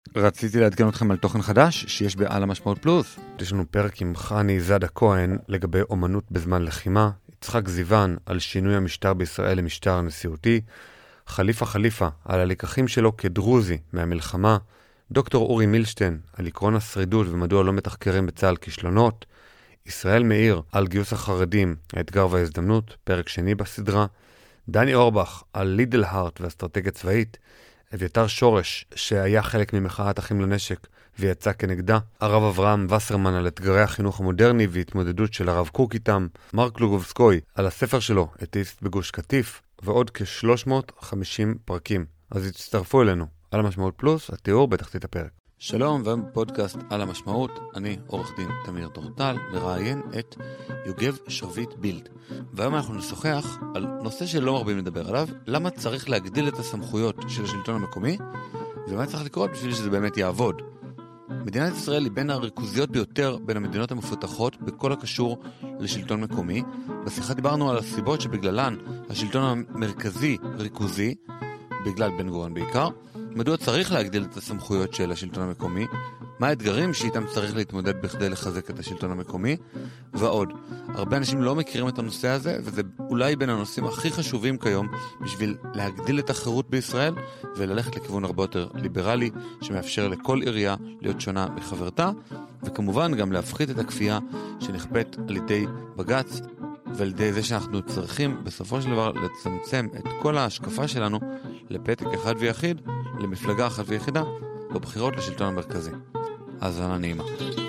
רציתי לעדכן אתכם על תוכן חדש שיש בעל המשמעות פלוס. יש לנו פרק עם חני זדה כהן לגבי אומנות בזמן לחימה, יצחק זיוון על שינוי המשטר בישראל למשטר נשיאותי, חליפה על הלקחים שלו כדרוזי מהמלחמה, דוקטור אורי מילשטיין על עקרון השרידות ומדוע לא מתחקרים בצה"ל כישלונות, ישראל מאיר על גיוס החרדים, האתגר וההזדמנות, פרק שני בסדרה, דני אורבך על לידל הארט ואסטרטגיה צבאית, אביתר שורש שהיה חלק ממחאת אחים לנשק ויצא כנגדה, הרב אברהם וסרמן על אתגרי החינוך המודרני והתמודדות של הרב קוק איתם, מרק לוגובסקוי על הספר שלו אתאיסט בגוש קטיף, ועוד כ-350 פרקים. אז הצטרפו אלינו. על המשמעות פלוס, התיאור בתחתית הפרק. שלום, ובפודקאסט על המשמעות, אני עורך דין תמיר דורטל, מראיין את יוגב שרביט בילד. והיום אנחנו נשוחח על נושא שלא מרבים לדבר עליו, למה צריך להגדיל את הסמכויות של השלטון המקומי, ומה צריך לקרות בשביל שזה באמת יעבוד. מדינת ישראל היא בין הריכוזיות ביותר בין המדינות המפותחות בכל הקשור לשלטון מקומי. בשיחה דיברנו על הסיבות שבגללן השלטון המרכזי ריכוזי, בגלל בן גוריון בעיקר, מדוע צריך להגדיל את הסמכויות של השלטון המקומי, מה האתגרים שאיתם צריך להתמודד בכדי לחזק את השלטון המקומי, ועוד. הרבה אנשים לא מכירים את הנושא הזה, וזה אולי בין הנושאים הכי חשובים כיום בשביל להגדיל את החירות בישראל, וללכת לכיוון הרבה יותר ליברלי, שמאפשר לכל עירייה להיות שונה מחברתה, וכמובן גם להפחית את הכפייה שנכפית על ידי בג"ץ, ועל ידי זה שאנחנו צריכים בסופו של דבר לצמצם את כל ההשקפה שלנו לפתק אחד ויחיד, למפלגה אחת ויחידה, בבחירות לשלטון המרכזי. האזנה נעימה.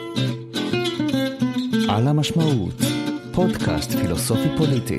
על המשמעות, פודקאסט פילוסופי פוליטי.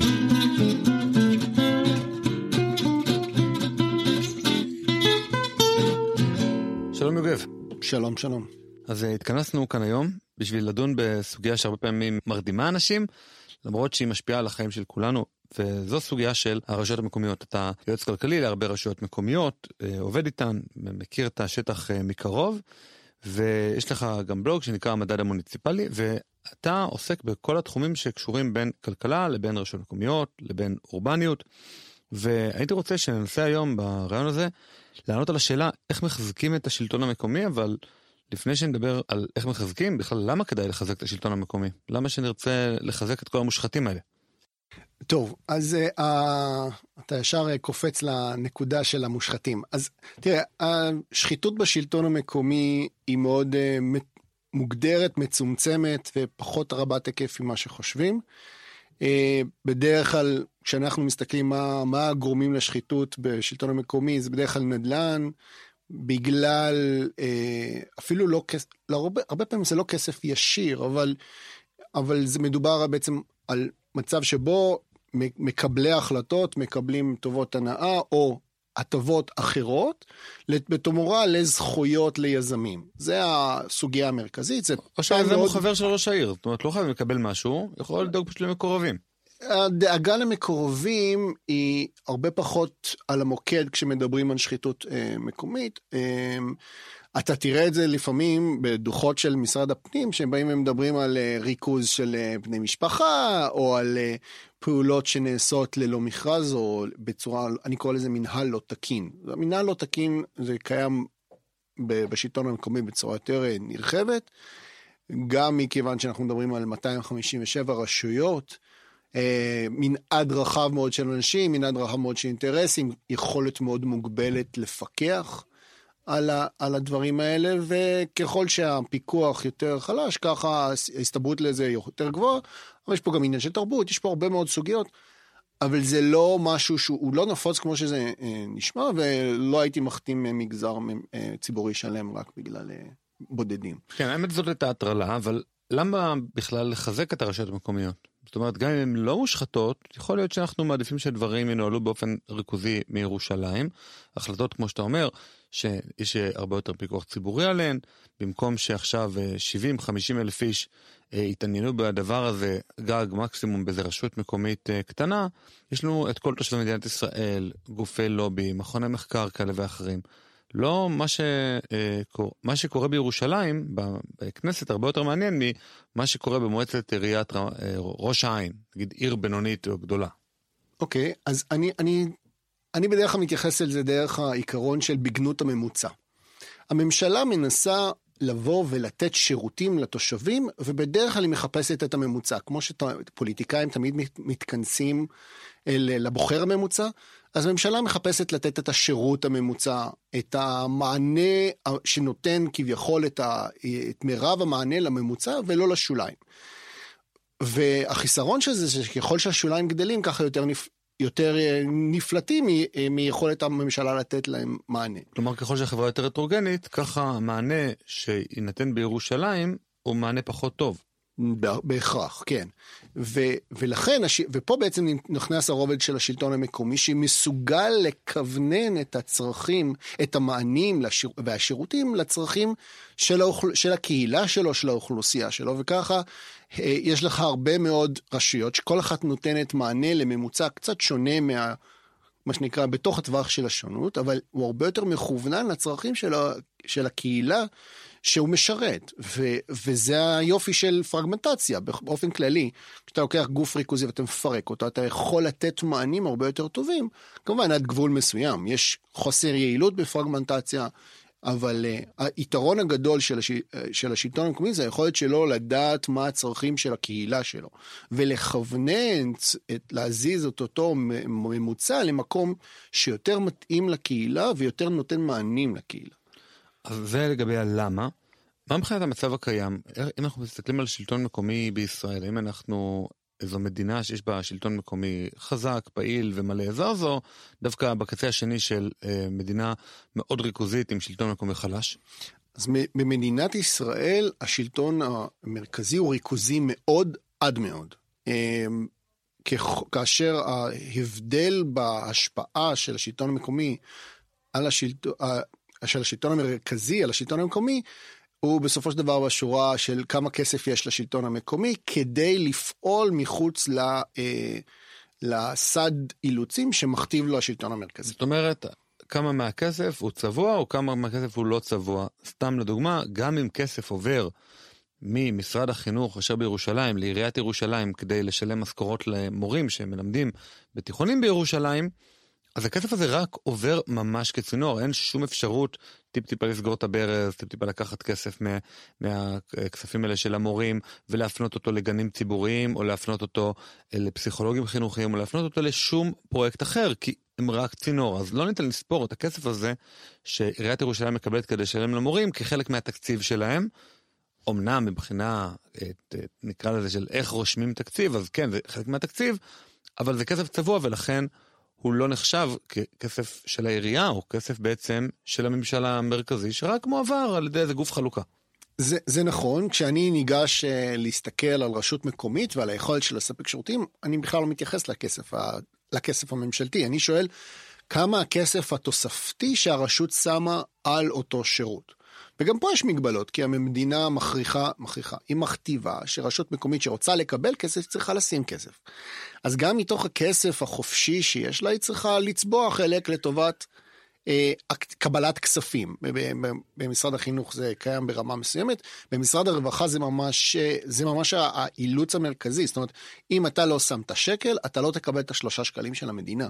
שלום יוגב. שלום, שלום. אז התכנסנו כאן היום בשביל לדון בסוגיה שהרבה פעמים מרדימה אנשים, למרות שהיא משפיעה על החיים של כולנו, וזו סוגיה של הרשויות המקומיות. אתה יועץ כלכלי להרבה רשויות מקומיות, עובד איתן, מכיר את השטח מקרוב, ויש לך גם בלוג שנקרא המדד המוניציפלי, ואתה עוסק בכל התחומים שקשורים בין כלכלה לבין רשויות מקומיות, לבין אורבניות, והייתי רוצה שננסה היום ברעיון הזה, לענות על השאלה איך מחזקים את השלטון המקומי, אבל לפני שנדבר על איך מחזקים, בכלל למה כדאי לחזק את השלטון המקומי? למה שנרצה לחזק את כל המושחתים האלה? טוב, אז אתה ישר קופץ לנקודה של המושחתים. אז תראה, השחיתות בשלטון המקומי היא מאוד מוגדרת, מצומצמת ופחות רבת היקף ממה שחושבים. בדרך כלל, כשאנחנו מסתכלים מה הגורמים לשחיתות בשלטון המקומי, זה בדרך כלל נדל"ן, בגלל, אפילו לא כסף, הרבה פעמים זה לא כסף ישיר, אבל זה מדובר בעצם על מצב שבו מקבלי ההחלטות מקבלים טובות הנאה או הטבות אחרות, בתמורה לזכויות ליזמים. זה הסוגיה המרכזית. או שזה הוא חבר של ראש העיר, זאת אומרת לא חייב לקבל משהו, יכול לדאוג פשוט למקורבים. הדאגה למקורבים היא הרבה פחות על המוקד כשמדברים על שחיתות מקומית. אתה תראה את זה לפעמים בדוחות של משרד הפנים, שבאים ומדברים על ריכוז של בני משפחה, או על פעולות שנעשות ללא מכרז, או בצורה, אני קורא לזה מנהל לא תקין. המנהל לא תקין זה קיים בשלטון המקומי בצורה יותר נרחבת, גם מכיוון שאנחנו מדברים על 257 רשויות, מנעד רחב מאוד של אנשים, מנעד רחב מאוד של אינטרסים, יכולת מאוד מוגבלת לפקח על הדברים האלה, וככל שהפיקוח יותר חלש, ככה ההסתברות לזה יותר גבוהה, אבל יש פה גם עניין של תרבות, יש פה הרבה מאוד סוגיות, אבל זה לא משהו שהוא לא נפוץ כמו שזה נשמע, ולא הייתי מחתים מגזר ציבורי שלם רק בגלל בודדים. כן, האמת זאת הייתה הטרלה, אבל למה בכלל לחזק את הרשויות המקומיות? זאת אומרת, גם אם הן לא מושחתות, יכול להיות שאנחנו מעדיפים שדברים ינוהלו באופן ריכוזי מירושלים. החלטות, כמו שאתה אומר, שיש הרבה יותר פיקוח ציבורי עליהן, במקום שעכשיו 70-50 אלף איש התעניינו בדבר הזה, גג מקסימום באיזה רשות מקומית קטנה, יש לנו את כל תושבי מדינת ישראל, גופי לובי, מכוני מחקר כאלה ואחרים. לא מה שקורה בירושלים, בכנסת הרבה יותר מעניין ממה שקורה במועצת עיריית ראש העין, נגיד עיר בינונית או גדולה. אוקיי, אז אני בדרך כלל מתייחס אל זה דרך העיקרון של בגנות הממוצע. הממשלה מנסה לבוא ולתת שירותים לתושבים, ובדרך כלל היא מחפשת את הממוצע. כמו שפוליטיקאים תמיד מתכנסים לבוחר הממוצע, אז הממשלה מחפשת לתת את השירות הממוצע, את המענה שנותן כביכול את מרב המענה לממוצע ולא לשוליים. והחיסרון של זה, שככל שהשוליים גדלים, ככה יותר נפלטים מיכולת הממשלה לתת להם מענה. כלומר, ככל שהחברה יותר הטרוגנית, ככה המענה שיינתן בירושלים הוא מענה פחות טוב. בהכרח, כן. ולכן, ופה בעצם נכנס הרובד של השלטון המקומי, שמסוגל לכוונן את הצרכים, את המענים והשירותים לצרכים של הקהילה שלו, של האוכלוסייה שלו, וככה יש לך הרבה מאוד רשויות, שכל אחת נותנת מענה לממוצע קצת שונה מה שנקרא בתוך הטווח של השונות, אבל הוא הרבה יותר מכוונן לצרכים של הקהילה שהוא משרת, וזה היופי של פרגמנטציה, באופן כללי, כשאתה לוקח גוף ריכוזי ואתה מפרק אותו, אתה יכול לתת מענים הרבה יותר טובים, כמובן עד גבול מסוים, יש חוסר יעילות בפרגמנטציה, אבל היתרון הגדול של השלטון המקומי זה היכולת שלו לדעת מה הצרכים של הקהילה שלו, ולכוונן, להזיז את אותו ממוצע למקום שיותר מתאים לקהילה ויותר נותן מענים לקהילה. אז זה לגבי הלמה. מה מבחינת המצב הקיים? אם אנחנו מסתכלים על שלטון מקומי בישראל, אם אנחנו איזו מדינה שיש בה שלטון מקומי חזק, פעיל ומלא עזר, זו דווקא בקצה השני של מדינה מאוד ריכוזית עם שלטון מקומי חלש? אז במדינת ישראל השלטון המרכזי הוא ריכוזי מאוד עד מאוד. כאשר ההבדל בהשפעה של השלטון המקומי על של השלטון המרכזי על השלטון המקומי, הוא בסופו של דבר בשורה של כמה כסף יש לשלטון המקומי, כדי לפעול מחוץ לסד אילוצים שמכתיב לו השלטון המרכזי. זאת אומרת, כמה מהכסף הוא צבוע, או כמה מהכסף הוא לא צבוע. סתם לדוגמה, גם אם כסף עובר ממשרד החינוך אשר בירושלים לעיריית ירושלים, כדי לשלם משכורות למורים שמלמדים בתיכונים בירושלים, אז הכסף הזה רק עובר ממש כצינור, אין שום אפשרות טיפ-טיפה לסגור את הברז, טיפ-טיפה לקחת כסף מהכספים האלה של המורים, ולהפנות אותו לגנים ציבוריים, או להפנות אותו לפסיכולוגים חינוכיים, או להפנות אותו לשום פרויקט אחר, כי הם רק צינור. אז לא ניתן לספור את הכסף הזה, שעיריית ירושלים מקבלת כדי לשלם למורים, כחלק מהתקציב שלהם. אמנם מבחינה, נקרא לזה של איך רושמים תקציב, אז כן, זה חלק מהתקציב, אבל זה כסף צבוע, ולכן הוא לא נחשב ככסף של העירייה, או כסף בעצם של הממשל המרכזי, שרק מועבר על ידי איזה גוף חלוקה. זה נכון, כשאני ניגש להסתכל על רשות מקומית ועל היכולת של לספק שירותים, אני בכלל לא מתייחס לכסף הממשלתי, אני שואל כמה הכסף התוספתי שהרשות שמה על אותו שירות. וגם פה יש מגבלות, כי המדינה מכריחה, היא מכתיבה שרשות מקומית שרוצה לקבל כסף צריכה לשים כסף. אז גם מתוך הכסף החופשי שיש לה, היא צריכה לצבוע חלק לטובת קבלת כספים. במשרד החינוך זה קיים ברמה מסוימת, במשרד הרווחה זה ממש האילוץ המרכזי, זאת אומרת, אם אתה לא שם את השקל, אתה לא תקבל את 3 שקלים של המדינה.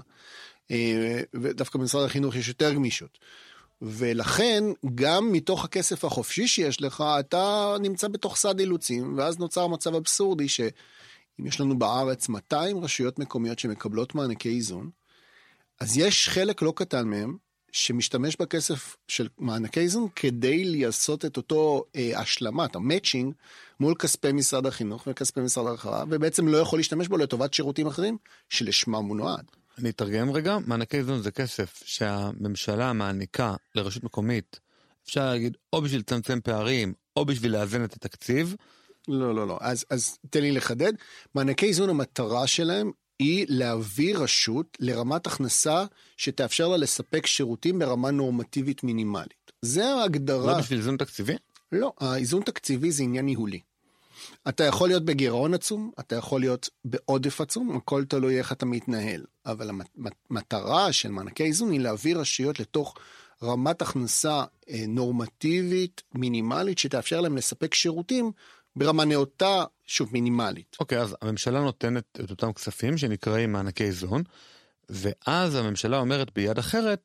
ודווקא במשרד החינוך יש יותר גמישות. ולכן גם מתוך הכסף החופשי שיש לך, אתה נמצא בתוך סד אילוצים, ואז נוצר מצב אבסורדי שאם יש לנו בארץ 200 רשויות מקומיות שמקבלות מענקי איזון, אז יש חלק לא קטן מהם שמשתמש בכסף של מענקי איזון כדי לעשות את אותו השלמת, המאצ'ינג, מול כספי משרד החינוך וכספי משרד הרווחה, ובעצם לא יכול להשתמש בו לטובת שירותים אחרים שלשמם הוא נועד. אני אתרגם רגע, מענקי איזון זה כסף שהממשלה מעניקה לרשות מקומית, אפשר להגיד או בשביל לצמצם פערים, או בשביל לאזן את התקציב. לא, אז תן לי לחדד, מענקי איזון המטרה שלהם היא להביא רשות לרמת הכנסה שתאפשר לה לספק שירותים ברמה נורמטיבית מינימלית. זה ההגדרה. לא בשביל איזון תקציבי? לא, האיזון תקציבי זה עניין ניהולי. אתה יכול להיות בגירעון עצום, אתה יכול להיות בעודף עצום, הכל תלוי איך אתה מתנהל. אבל המטרה של מענקי איזון היא להביא רשויות לתוך רמת הכנסה נורמטיבית, מינימלית, שתאפשר להם לספק שירותים ברמה נאותה, שוב, מינימלית. אוקיי, אז הממשלה נותנת את אותם כספים שנקראים מענקי איזון, ואז הממשלה אומרת ביד אחרת,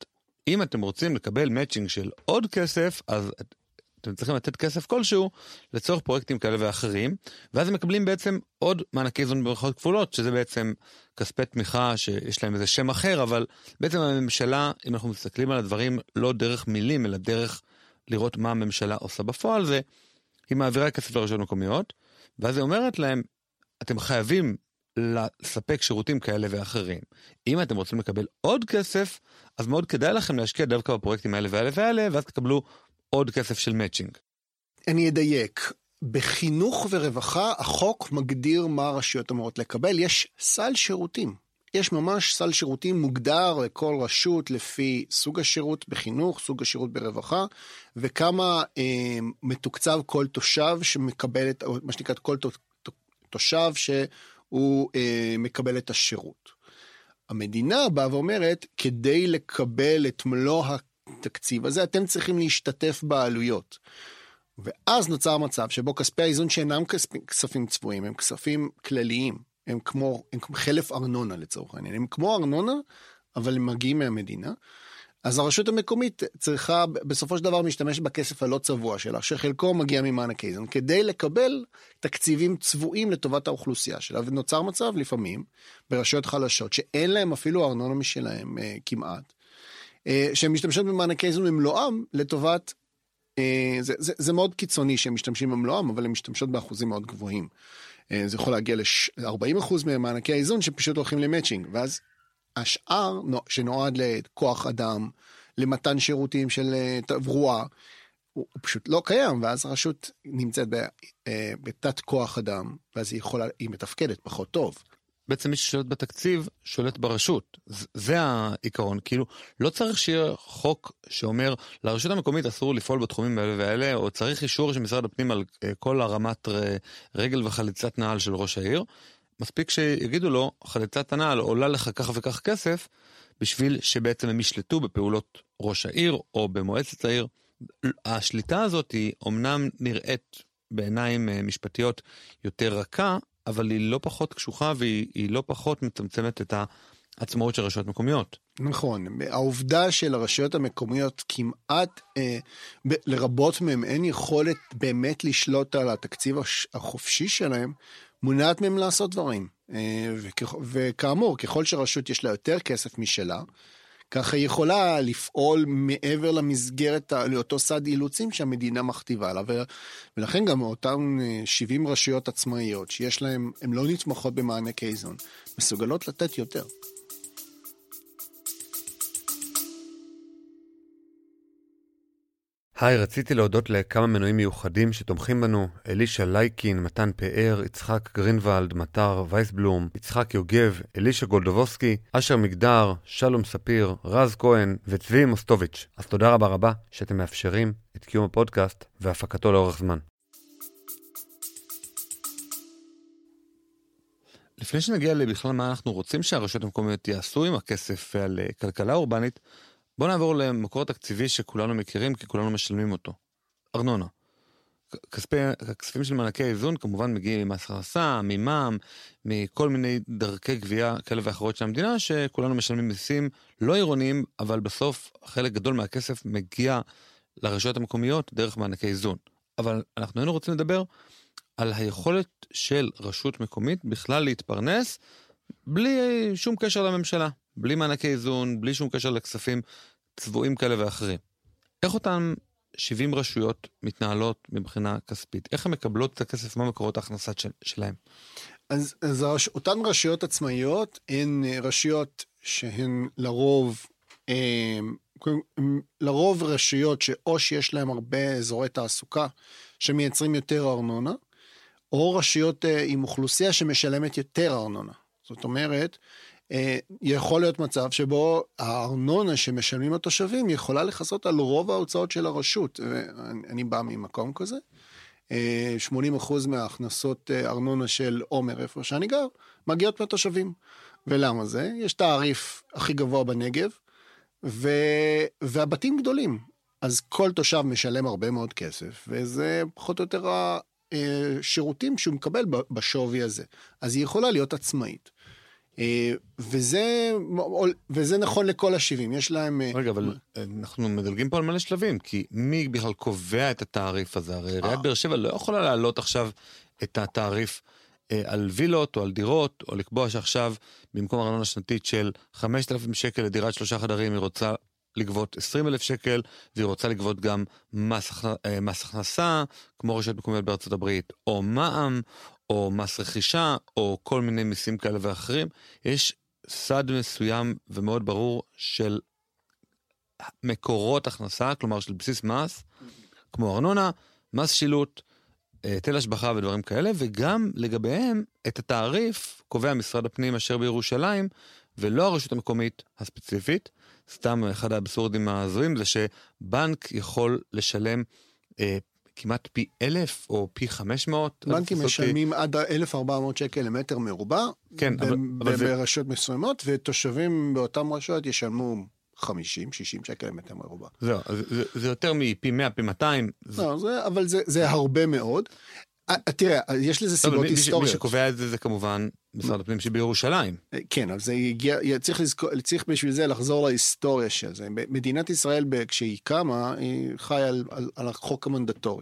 אם אתם רוצים לקבל מאצ'ינג של עוד כסף, אז אתם צריכים לתת כסף כלשהו לצורך פרויקטים כאלה ואחרים, ואז הם מקבלים בעצם עוד מענקי איזון במרכאות כפולות, שזה בעצם כספי תמיכה שיש להם איזה שם אחר, אבל בעצם הממשלה, אם אנחנו מסתכלים על הדברים לא דרך מילים, אלא דרך לראות מה הממשלה עושה בפועל, זה היא מעבירה כסף לרשויות מקומיות, ואז היא אומרת להם, אתם חייבים לספק שירותים כאלה ואחרים. אם אתם רוצים לקבל עוד כסף, אז מאוד כדאי לכם להשקיע דווקא בפרויקטים האלה והאלה, ואז תקבלו עוד כסף של מאצ'ינג. אני אדייק. בחינוך ורווחה, החוק מגדיר מה הרשויות אמורות לקבל. יש סל שירותים. יש ממש סל שירותים מוגדר לכל רשות לפי סוג השירות בחינוך, סוג השירות ברווחה, וכמה מתוקצב כל תושב שמקבל את, מה שנקרא, כל תושב שהוא מקבל את השירות. המדינה באה ואומרת, כדי לקבל את מלוא התקציב הזה, אתם צריכים להשתתף בעלויות. ואז נוצר מצב שבו כספי האיזון שאינם כספים צבועים, הם כספים כלליים, הם כמו חלף ארנונה לצורך העניין, הם כמו ארנונה, אבל הם מגיעים מהמדינה. אז הרשות המקומית צריכה בסופו של דבר משתמש בכסף הלא צבוע שלה, שחלקו מגיע ממענקי איזון, כדי לקבל תקציבים צבועים לטובת האוכלוסייה שלה, ונוצר מצב לפעמים ברשויות חלשות, שאין להם אפילו ארנונה משלהם כמעט, שהם משתמשים במענקי איזון במלואם לטובת, זה מאוד קיצוני שהם משתמשים במלואם, אבל הם משתמשות באחוזים מאוד גבוהים. זה יכול להגיע ל-40% ממענקי האיזון שפשוט הולכים למאצ'ינג, ואז השאר שנועד לכוח אדם, למתן שירותים של תברואה, הוא פשוט לא קיים, ואז הרשות נמצאת בתת כוח אדם, ואז היא מתפקדת פחות טוב. בעצם מי ששולט בתקציב, שולט ברשות. זה העיקרון. כאילו, לא צריך שיהיה חוק שאומר, לרשות המקומית אסור לפעול בתחומים האלה ואלה, או צריך אישור של משרד הפנים על כל הרמת רגל וחליצת נעל של ראש העיר. מספיק שיגידו לו, חליצת הנעל עולה לך כך וכך כסף, בשביל שבעצם הם ישלטו בפעולות ראש העיר, או במועצת העיר. השליטה הזאת היא אומנם נראית בעיניים משפטיות יותר רכה, אבל היא לא פחות קשוחה, והיא לא פחות מצמצמת את העצמאות של רשויות מקומיות. נכון, העובדה של הרשויות המקומיות כמעט, לרבות מהם אין יכולת באמת לשלוט על התקציב החופשי שלהם, מונעת מהם לעשות דברים. וכאמור, ככל שרשות יש לה יותר כסף משלה, ככה היא יכולה לפעול מעבר למסגרת, לאותו סד אילוצים שהמדינה מכתיבה לה, ולכן גם אותן 70 רשויות עצמאיות שיש להם, הן לא נתמכות במענקי איזון, מסוגלות לתת יותר. היי, רציתי להודות לכמה מנויים מיוחדים שתומכים בנו, אלישה לייקין, מתן פאר, יצחק גרינוולד, מטר וייסבלום, יצחק יוגב, אלישה גולדובוסקי, אשר מגדר, שלום ספיר, רז כהן וצבי מוסטוביץ'. אז תודה רבה רבה שאתם מאפשרים את קיום הפודקאסט והפקתו לאורך זמן. לפני שנגיע לבכלל מה אנחנו רוצים שהרשויות המקומיות יעשו עם הכסף על כלכלה אורבנית, בואו נעבור למקור תקציבי שכולנו מכירים, כי כולנו משלמים אותו. ארנונה. הכספים של מענקי האיזון כמובן מגיעים ממס הכנסה, ממע"מ, מכל מיני דרכי גבייה כאלה ואחרות של המדינה, שכולנו משלמים מיסים לא עירוניים, אבל בסוף חלק גדול מהכסף מגיע לרשויות המקומיות דרך מענקי איזון. אבל אנחנו היינו רוצים לדבר על היכולת של רשות מקומית בכלל להתפרנס בלי שום קשר לממשלה. בלי מענקי איזון, בלי שום קשר לכספים צבועים כאלה ואחרים. איך אותן 70 רשויות מתנהלות מבחינה כספית? איך הן מקבלות את הכסף? מה מקורות ההכנסה שלהם? אז אותן רשויות עצמאיות הן רשויות שהן לרוב רשויות שאו שיש להן הרבה אזורי תעסוקה שמייצרים יותר ארנונה, או רשויות עם אוכלוסייה שמשלמת יותר ארנונה. זאת אומרת, יכול להיות מצב שבו הארנונה שמשלמים התושבים יכולה לחסות על רוב ההוצאות של הרשות. אני בא ממקום כזה. 80% מההכנסות ארנונה של עומר, איפה שאני גר, מגיעות מהתושבים. ולמה זה? יש תעריף הכי גבוה בנגב, והבתים גדולים. אז כל תושב משלם הרבה מאוד כסף, וזה פחות או יותר השירותים שהוא מקבל בשווי הזה. אז היא יכולה להיות עצמאית. וזה נכון לכל ה-70, יש להם... רגע, אבל אנחנו מדלגים פה על מלא שלבים, כי מי בכלל קובע את התעריף הזה? הרי עיריית באר שבע לא יכולה להעלות עכשיו את התעריף על וילות או על דירות, או לקבוע שעכשיו במקום ארנונה שנתית של 5,000 שקל לדירת 3 חדרים, היא רוצה לגבות 20,000 שקל, והיא רוצה לגבות גם מס הכנסה, כמו רשויות מקומיות בארצות הברית, או מע"מ, או מס רכישה, או כל מיני מיסים כאלה ואחרים. יש סד מסוים ומאוד ברור של מקורות הכנסה, כלומר של בסיס מס, כמו ארנונה, מס שילוט, היטל השבחה ודברים כאלה, וגם לגביהם את התעריף קובע משרד הפנים אשר בירושלים, ולא הרשות המקומית הספציפית. סתם אחד האבסורדים הזויים זה שבנק יכול לשלם כמעט פי 1,000 או פי 500. בנקים משלמים עד 1,400 שקל למטר מרובע, כן, ברשויות מסוימות, ותושבים באותם רשויות ישלמו 50, 60 שקל למטר מרובע. זהו, זה יותר מפי 100, פי 200. לא, אבל זה הרבה מאוד. תראה, יש לזה סיבות היסטוריות. מי שקובע את זה כמובן משרד הפנים שבירושלים. כן, אבל צריך בשביל זה לחזור להיסטוריה של זה. מדינת ישראל, כשהיא קמה, היא חיה על החוק המנדטורי.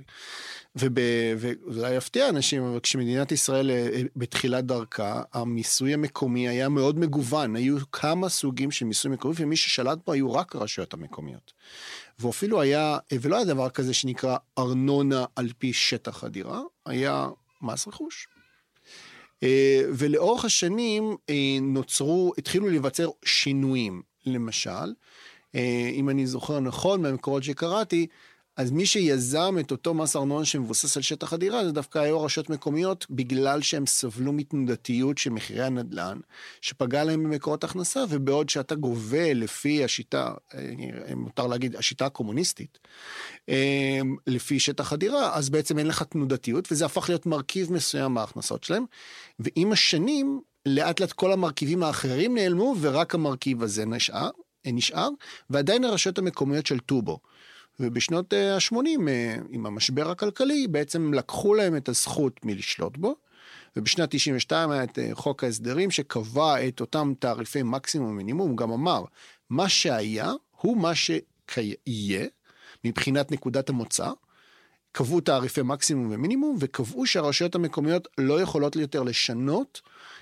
וזה יפתיע אנשים, אבל כשמדינת ישראל בתחילת דרכה, המיסוי המקומי היה מאוד מגוון. היו כמה סוגים של מיסוי מקומי, ומי ששלט פה היו רק הרשויות המקומיות. ואפילו היה, ולא היה דבר כזה שנקרא ארנונה על פי שטח הדירה, היה מס רכוש. ולאורך השנים התחילו להיווצר שינויים. למשל, אם אני זוכר נכון מהמקורות שקראתי, אז מי שיזם את אותו מס ארנונה שמבוסס על שטח הדירה, זה דווקא היו רשויות מקומיות, בגלל שהם סבלו מתנודתיות של מחירי הנדל"ן, שפגע להם במקורות הכנסה, ובעוד שאתה גובה לפי השיטה, מותר להגיד, השיטה הקומוניסטית, לפי שטח הדירה, אז בעצם אין לך תנודתיות, וזה הפך להיות מרכיב מסוים מההכנסות שלהם, ועם השנים, לאט לאט כל המרכיבים האחרים נעלמו, ורק המרכיב הזה נשאר, ועדיין הרשויות המקומיות של טובו. ובשנות ה-80, עם המשבר הכלכלי, בעצם לקחו להם את הזכות מלשלוט בו, ובשנת 92 היה את חוק ההסדרים שקבע את אותם תעריפי מקסימום ומינימום, הוא גם אמר, מה שהיה הוא מה שיהיה, מבחינת נקודת המוצא, קבעו תעריפי מקסימום ומינימום, וקבעו שהרשויות המקומיות לא יכולות יותר לשנות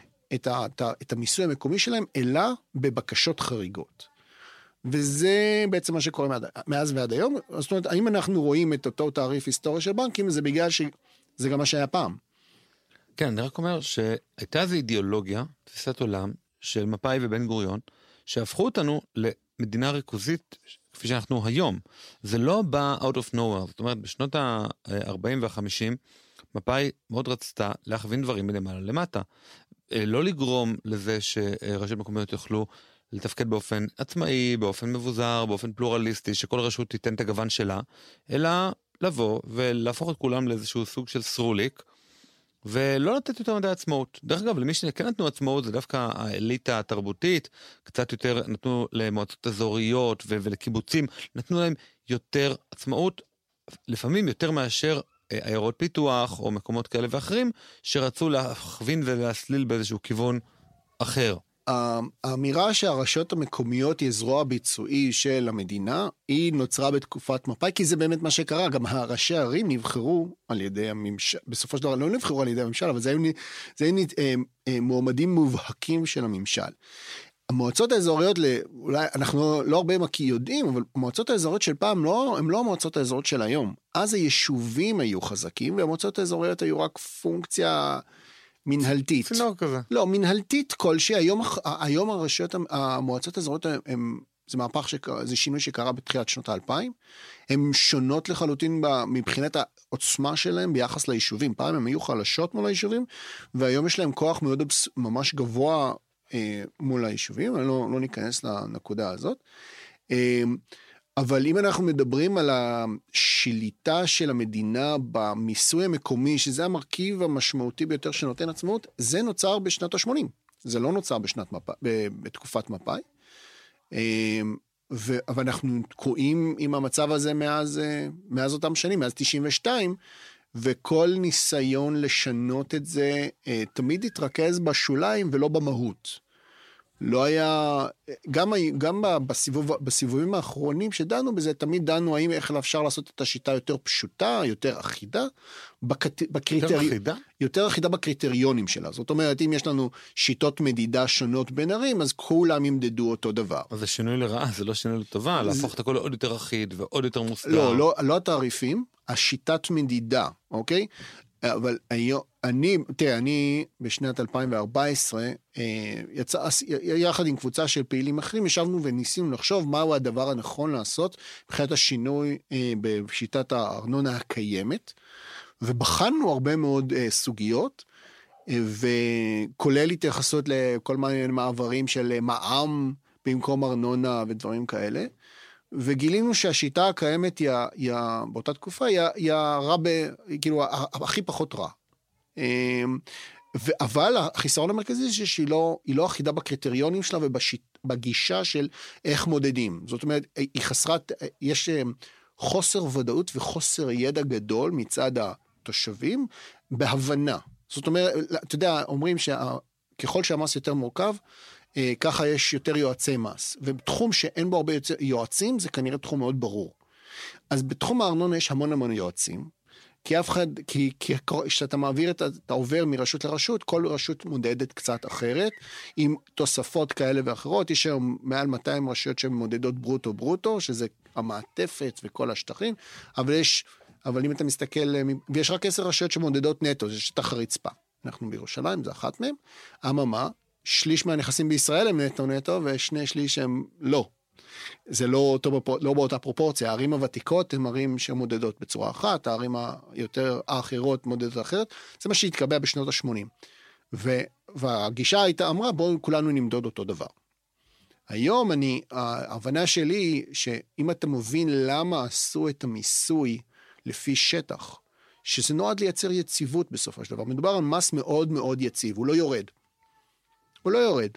את המיסוי המקומי שלהם, אלא בבקשות חריגות. וזה בעצם מה שקורה מאז ועד היום. זאת אומרת, האם אנחנו רואים את אותו תעריף היסטורי של בנקים, זה בגלל שזה גם מה שהיה פעם. כן, אני רק אומר שהייתה איזו אידיאולוגיה, תפיסת עולם, של מפא"י ובן גוריון, שהפכו אותנו למדינה ריכוזית, כפי שאנחנו היום. זה לא בא out of nowhere, זאת אומרת, בשנות ה-40 וה-50, מפא"י מאוד רצתה להכווין דברים מלמעלה למטה. לא לגרום לזה שרשויות מקומיות יוכלו לתפקד באופן עצמאי, באופן מבוזר, באופן פלורליסטי, שכל רשות תיתן את הגוון שלה, אלא לבוא ולהפוך את כולם לאיזשהו סוג של סרוליק, ולא לתת יותר מדי עצמאות. דרך אגב, למי שכן נתנו עצמאות, זה דווקא האליטה התרבותית, קצת יותר נתנו למועצות אזוריות ולקיבוצים, נתנו להם יותר עצמאות, לפעמים יותר מאשר עיירות פיתוח, או מקומות כאלה ואחרים, שרצו להכווין ולהסליל באיזשהו כיוון אחר. האמירה שהרשויות המקומיות היא זרוע ביצועי של המדינה, היא נוצרה בתקופת מפא"י, כי זה באמת מה שקרה, גם הראשי הערים נבחרו על ידי הממשל, בסופו של דבר לא נבחרו על ידי הממשל, אבל זה היו מועמדים מובהקים של הממשל. המועצות האזוריות, אולי אנחנו לא הרבה יודעים, אבל המועצות האזוריות של פעם הם לא המועצות האזוריות של היום. אז היישובים היו חזקים, והמועצות האזוריות היו רק פונקציה מנהלתית. צינור כזה. לא, מנהלתית כלשהי. היום המועצות האזוריות, זה מהפך זה שינוי שקרה בתחילת שנות ה-2000. הן שונות לחלוטין מבחינת העוצמה שלהם ביחס ליישובים. פעם הם היו חלשות מול היישובים, והיום יש להם כוח מאוד ממש גבוה מול היישובים. אני לא ניכנס לנקודה הזאת. אבל אם אנחנו מדברים על השליטה של המדינה במיסוי המקומי, שזה המרכיב המשמעותי ביותר שנותן עצמאות, זה נוצר בשנת ה-80. זה לא נוצר בתקופת מפא"י. אבל אנחנו תקועים עם המצב הזה מאז אותם שנים, מאז 92, וכל ניסיון לשנות את זה תמיד התרכז בשוליים ולא במהות. לא היה, גם בסיבובים האחרונים שדנו בזה, תמיד דנו האם איך אפשר לעשות את השיטה יותר פשוטה, יותר אחידה, יותר אחידה בקריטריונים שלה. זאת אומרת, אם יש לנו שיטות מדידה שונות בין ערים, אז כולם ימדדו אותו דבר. אז זה שינוי לרעה, זה לא שינוי לטובה, להפוך את הכל לעוד יותר אחיד ועוד יותר מוסדר. לא התעריפים, השיטת מדידה, אוקיי? אבל אני בשנת 2014, יחד עם קבוצה של פעילים אחרים, ישבנו וניסינו לחשוב מהו הדבר הנכון לעשות, מבחינת השינוי בשיטת הארנונה הקיימת, ובחנו הרבה מאוד סוגיות, וכולל התייחסות לכל מיני מעברים של מע"מ במקום ארנונה ודברים כאלה, וגילינו שהשיטה הקיימת באותה תקופה היא הרע, כאילו הכי פחות רע. אבל החיסרון המרכזי זה שהיא לא אחידה בקריטריונים שלה ובגישה של איך מודדים. זאת אומרת, יש חוסר ודאות וחוסר ידע גדול מצד התושבים בהבנה. זאת אומרת, אתה יודע, אומרים שככל שהמס יותר מורכב, ככה יש יותר יועצי מס, ובתחום שאין בו הרבה יועצים, זה כנראה תחום מאוד ברור. אז בתחום הארנונה יש המון יועצים, כי כשאתה מעביר אתה עובר מרשות לרשות, כל רשות מודדת קצת אחרת, עם תוספות כאלה ואחרות, יש היום מעל 200 רשויות שמודדות ברוטו, שזה המעטפת וכל השטחים, אבל אם אתה מסתכל, ויש רק 10 רשויות שמודדות נטו, זה שטח הרצפה. אנחנו בירושלים, זה אחת מהם. אממה, שליש מהנכסים בישראל הם נטו, ושני שליש הם לא. זה לא באותה פרופורציה. הערים הוותיקות הן ערים שמודדות בצורה אחת, הערים היותר האחרות מודדות אחרת. זה מה שהתקבע בשנות ה-80. והגישה הייתה אמרה, בואו כולנו נמדוד אותו דבר. היום ההבנה שלי היא שאם אתה מבין למה עשו את המיסוי לפי שטח, שזה נועד לייצר יציבות בסופו של דבר. מדובר על מס מאוד מאוד יציב, הוא לא יורד. הוא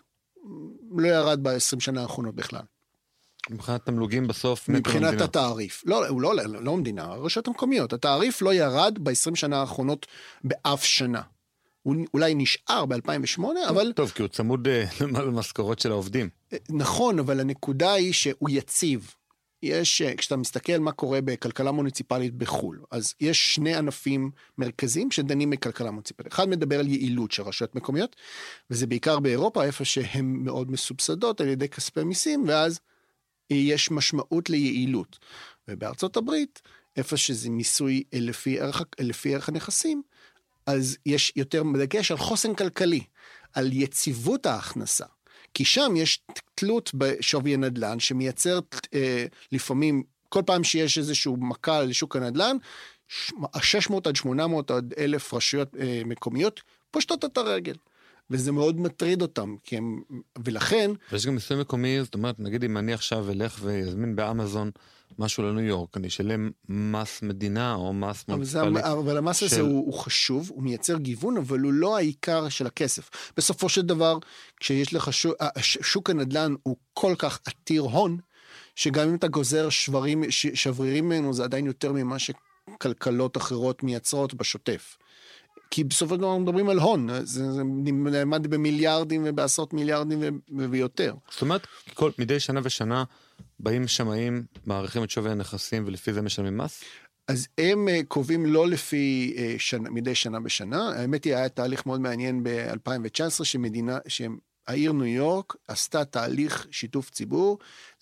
לא ירד ב-20 שנה האחרונות בכלל. מבחינת תמלוגים בסוף מבחינת התעריף. הוא לא המדינה, הרשויות המקומיות. התעריף לא ירד ב-20 שנה האחרונות באף שנה. הוא אולי נשאר ב-2008, אבל... טוב, כי הוא צמוד למשכורות של העובדים. נכון, אבל הנקודה היא שהוא יציב. כשאתה מסתכל מה קורה בכלכלה מוניציפלית בחול, אז יש שני ענפים מרכזיים שדנים בכלכלה מוניציפלית. אחד מדבר על יעילות של רשויות מקומיות, וזה בעיקר באירופה, איפה שהן מאוד מסובסדות על ידי כספי מיסים, ואז יש משמעות ליעילות. ובארצות הברית, איפה שזה מיסוי לפי ערך הנכסים, אז יש יותר דגש על חוסן כלכלי, על יציבות ההכנסה. כי שם יש תלות בשווי הנדל"ן, שמייצר לפעמים, כל פעם שיש איזשהו מכה לשוק הנדל"ן, 600 עד 800 עד 1,000 רשויות מקומיות פושטות את הרגל. וזה מאוד מטריד אותם, ולכן... ויש גם מיסוי מקומי, זאת אומרת, נגיד אם אני עכשיו אלך ויזמין באמזון משהו לניו יורק, אני אשלם מס מדינה או מס מוניציפלי. אבל המס הזה הוא חשוב, הוא מייצר גיוון, אבל הוא לא העיקר של הכסף. בסופו של דבר, כשיש לך שוק הנדל"ן הוא כל כך עתיר הון, שגם אם אתה גוזר שברירים ממנו, זה עדיין יותר ממה שכלכלות אחרות מייצרות בשוטף. כי בסופו של דבר מדברים על הון, זה נלמד במיליארדים ובעשרות מיליארדים ויותר. זאת אומרת, מדי שנה ושנה באים שמאים, מעריכים את שווי הנכסים ולפי זה משלמים מס? אז הם קובעים לא לפי מדי שנה בשנה, האמת היא היה תהליך מאוד מעניין ב-2019 שהעיר ניו יורק עשתה תהליך שיתוף ציבור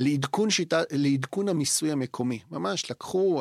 לעדכון המיסוי המקומי, ממש לקחו,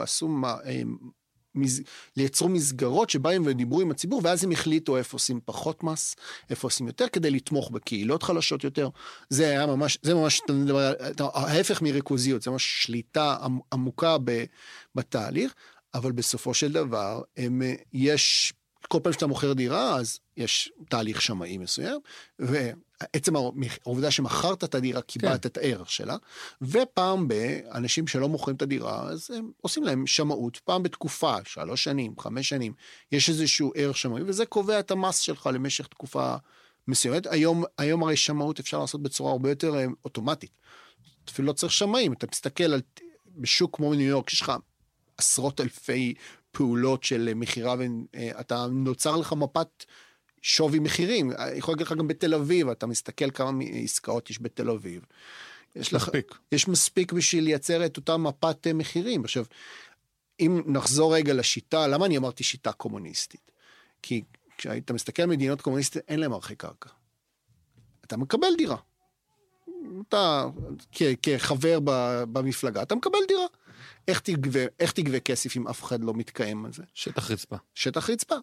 לייצרו מסגרות שבהם ודיברו עם הציבור, ואז הם החליטו איפה עושים פחות מס, איפה עושים יותר, כדי לתמוך בקהילות חלשות יותר. זה ממש ההפך מריכוזיות, זה ממש שליטה עמוקה בתהליך, אבל בסופו של דבר, יש, כל פעם שאתה מוכר דירה, אז יש תהליך שמאי מסוים, ועצם העובדה שמכרת את הדירה, קיבלת את הערך שלה, ופעם באנשים שלא מוכרים את הדירה, אז הם עושים להם שמאות, פעם בתקופה, 3 שנים, 5 שנים, יש איזשהו ערך שמאי, וזה קובע את המס שלך למשך תקופה מסוימת. היום הרי שמאות אפשר לעשות בצורה הרבה יותר אוטומטית. אפילו לא צריך שמאים, אתה מסתכל בשוק כמו ניו יורק, יש לך עשרות אלפי פעולות של מחירה, ואתה נוצר לך מפת שווי מחירים. יכול להגיד לך גם בתל אביב, אתה מסתכל כמה עסקאות יש בתל אביב. יש מספיק בשביל לייצר את אותה מפת מחירים. עכשיו, אם נחזור רגע לשיטה, למה אני אמרתי שיטה קומוניסטית? כי כשאתה מסתכל על מדינות קומוניסטיות, אין להם ערכי קרקע. אתה מקבל דירה. אתה כחבר במפלגה, אתה מקבל דירה. איך תגבה כסף אם אף אחד לא מתקיים על זה? שטח רצפה. שטח רצפה.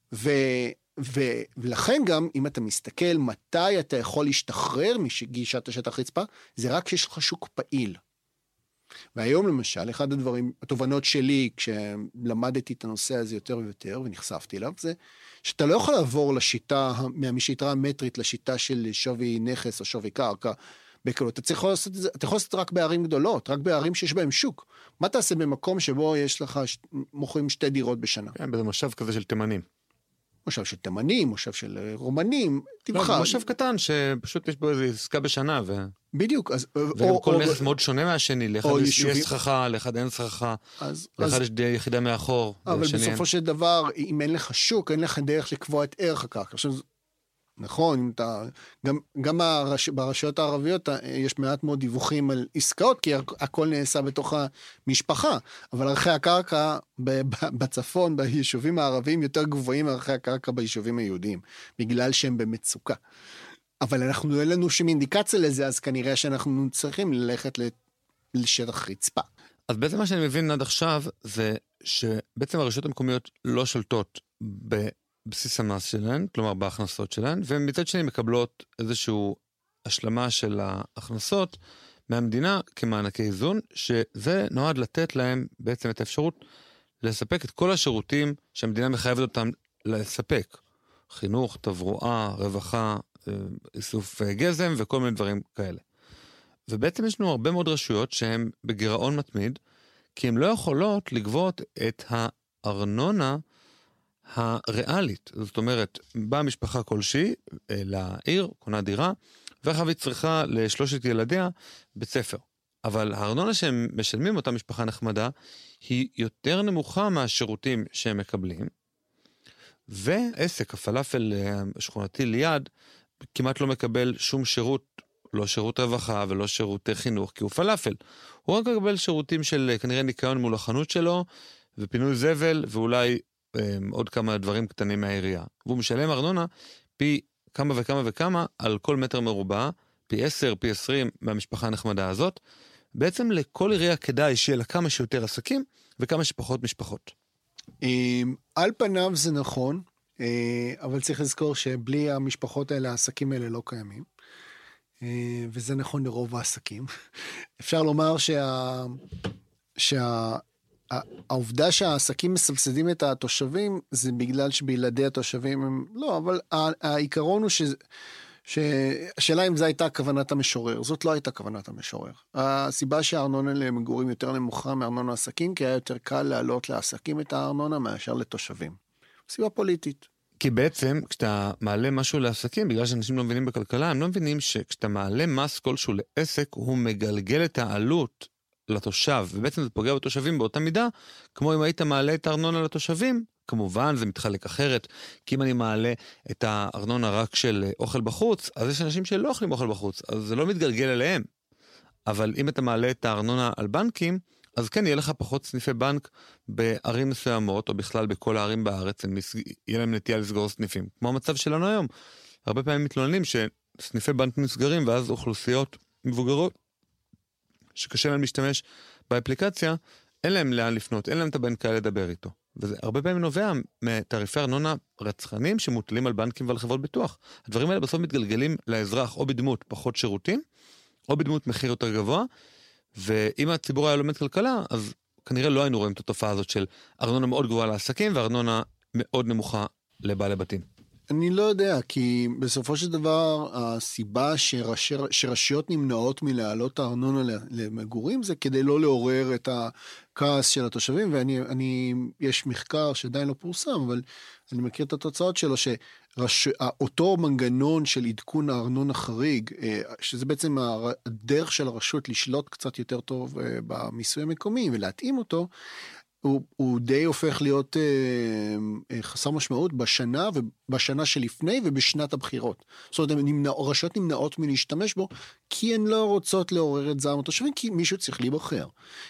ולכן גם, אם אתה מסתכל מתי אתה יכול להשתחרר מגישת השטח רצפה, זה רק כשיש לך שוק פעיל. והיום למשל, אחד הדברים, התובנות שלי, כשלמדתי את הנושא הזה יותר ויותר, ונחשפתי אליו, זה שאתה לא יכול לעבור לשיטה, מהשיטה המטרית לשיטה של שווי נכס או שווי קרקע, בקלות. אתה יכול לעשות את זה רק בערים גדולות, רק בערים שיש בהם שוק. מה תעשה במקום שבו יש לך, מוכרים 2 דירות בשנה? כן, בזה מושב כזה של תימנים. מושב של תימנים, מושב של רומנים, תבחר. לא, מושב קטן שפשוט יש בו איזו עסקה בשנה. בדיוק. וגם כל נכס מאוד שונה מהשני, לאחד יש סככה, לאחד אין סככה, לאחד יש יחידה מאחור. אבל בסופו של דבר, אם אין לך שוק, אין לך דרך לקבוע את ערך הקרקע. עכשיו, נכון, גם ברשויות הערביות יש מעט מאוד דיווחים על עסקאות, כי הכל נעשה בתוך המשפחה, אבל ערכי הקרקע בצפון, ביישובים הערביים, יותר גבוהים מערכי הקרקע ביישובים היהודיים, בגלל שהם במצוקה. אבל אנחנו אין לנו שום אינדיקציה לזה, אז כנראה שאנחנו צריכים ללכת לשטח רצפה. אז בעצם מה שאני מבין עד עכשיו, זה שבעצם הרשויות המקומיות לא שולטות בסיס המס שלהן, כלומר בהכנסות שלהן, ומצד שני מקבלות איזושהי השלמה של ההכנסות מהמדינה כמענקי איזון, שזה נועד לתת להם בעצם את האפשרות לספק את כל השירותים שהמדינה מחייבת אותם לספק. חינוך, תברואה, רווחה, איסוף גזם וכל מיני דברים כאלה. ובעצם יש לנו הרבה מאוד רשויות שהן בגירעון מתמיד, כי הן לא יכולות לגבות את הארנונה הריאלית. זאת אומרת, באה משפחה כלשהי לעיר, קונה דירה, ואחר היא צריכה לשלושת ילדיה בית ספר. אבל הארנונה שהם משלמים, אותה משפחה נחמדה, היא יותר נמוכה מהשירותים שהם מקבלים, ועסק, הפלאפל השכונתי ליד, כמעט לא מקבל שום שירות, לא שירות רווחה ולא שירות חינוך, כי הוא פלאפל. הוא רק מקבל שירותים של כנראה ניקיון מול החנות שלו, ופינוי זבל, ואולי עוד כמה דברים קטנים מהעירייה. והוא משלם ארנונה פי כמה וכמה וכמה על כל מטר מרובע, פי 10, פי 20 מהמשפחה הנחמדה הזאת. בעצם לכל עירייה כדאי שיהיה לה כמה שיותר עסקים וכמה שפחות משפחות. על פניו זה נכון, אבל צריך לזכור שבלי המשפחות האלה, העסקים האלה לא קיימים. וזה נכון לרוב העסקים. אפשר לומר העובדה שהעסקים מסבסדים את התושבים, זה בגלל שבלעדי התושבים הם לא, אבל העיקרון הוא השאלה אם זו הייתה כוונת המשורר, זאת לא הייתה כוונת המשורר. הסיבה שהארנונה למגורים יותר נמוכה מארנונה עסקים, כי היה יותר קל להעלות לעסקים את הארנונה מאשר לתושבים. סיבה פוליטית. כי בעצם כשאתה מעלה משהו לעסקים, בגלל שאנשים לא מבינים בכלכלה, הם לא מבינים שכשאתה מעלה מס כלשהו לעסק, הוא מגלגל את העלות לתושב, ובעצם זה פוגע בתושבים באותה מידה, כמו אם היית מעלה את הארנונה לתושבים, כמובן זה מתחלק אחרת, כי אם אני מעלה את הארנונה רק של אוכל בחוץ, אז יש אנשים שלא אוכלים אוכל בחוץ, אז זה לא מתגלגל אליהם. אבל אם אתה מעלה את הארנונה על בנקים, אז כן, יהיה לך פחות סניפי בנק בערים מסוימות, או בכלל בכל הערים בארץ, יהיה להם נטייה לסגור סניפים. כמו המצב שלנו היום. הרבה פעמים מתלוננים שסניפי בנק נסגרים, ואז אוכלוסיות מבוגרות, שקשה להם להשתמש באפליקציה, אין להם לאן לפנות, אין להם את הבנקאי לדבר איתו. וזה הרבה פעמים נובע מתעריפי ארנונה רצחניים שמוטלים על בנקים ועל חברות ביטוח. הדברים האלה בסוף מתגלגלים לאזרח או בדמות פחות שירותים, או בדמות מחיר יותר גבוה, ואם הציבור היה לומד כלכלה, אז כנראה לא היינו רואים את התופעה הזאת של ארנונה מאוד גבוהה לעסקים, וארנונה מאוד נמוכה לבעלי בתים. אני לא יודע, כי בסופו של דבר, הסיבה שרשויות נמנעות מלהעלות הארנונה למגורים, זה כדי לא לעורר את הכעס של התושבים, יש מחקר שעדיין לא פורסם, אבל אני מכיר את התוצאות שלו, שאותו מנגנון של עדכון הארנונה חריג, שזה בעצם הדרך של הרשות לשלוט קצת יותר טוב במיסוי המקומי, ולהתאים אותו, הוא די הופך להיות חסר משמעות בשנה שלפני ובשנת הבחירות. זאת אומרת, רשויות נמנעות מלהשתמש בו, כי הן לא רוצות לעורר את זעם התושבים, כי מישהו צריך להיבחר.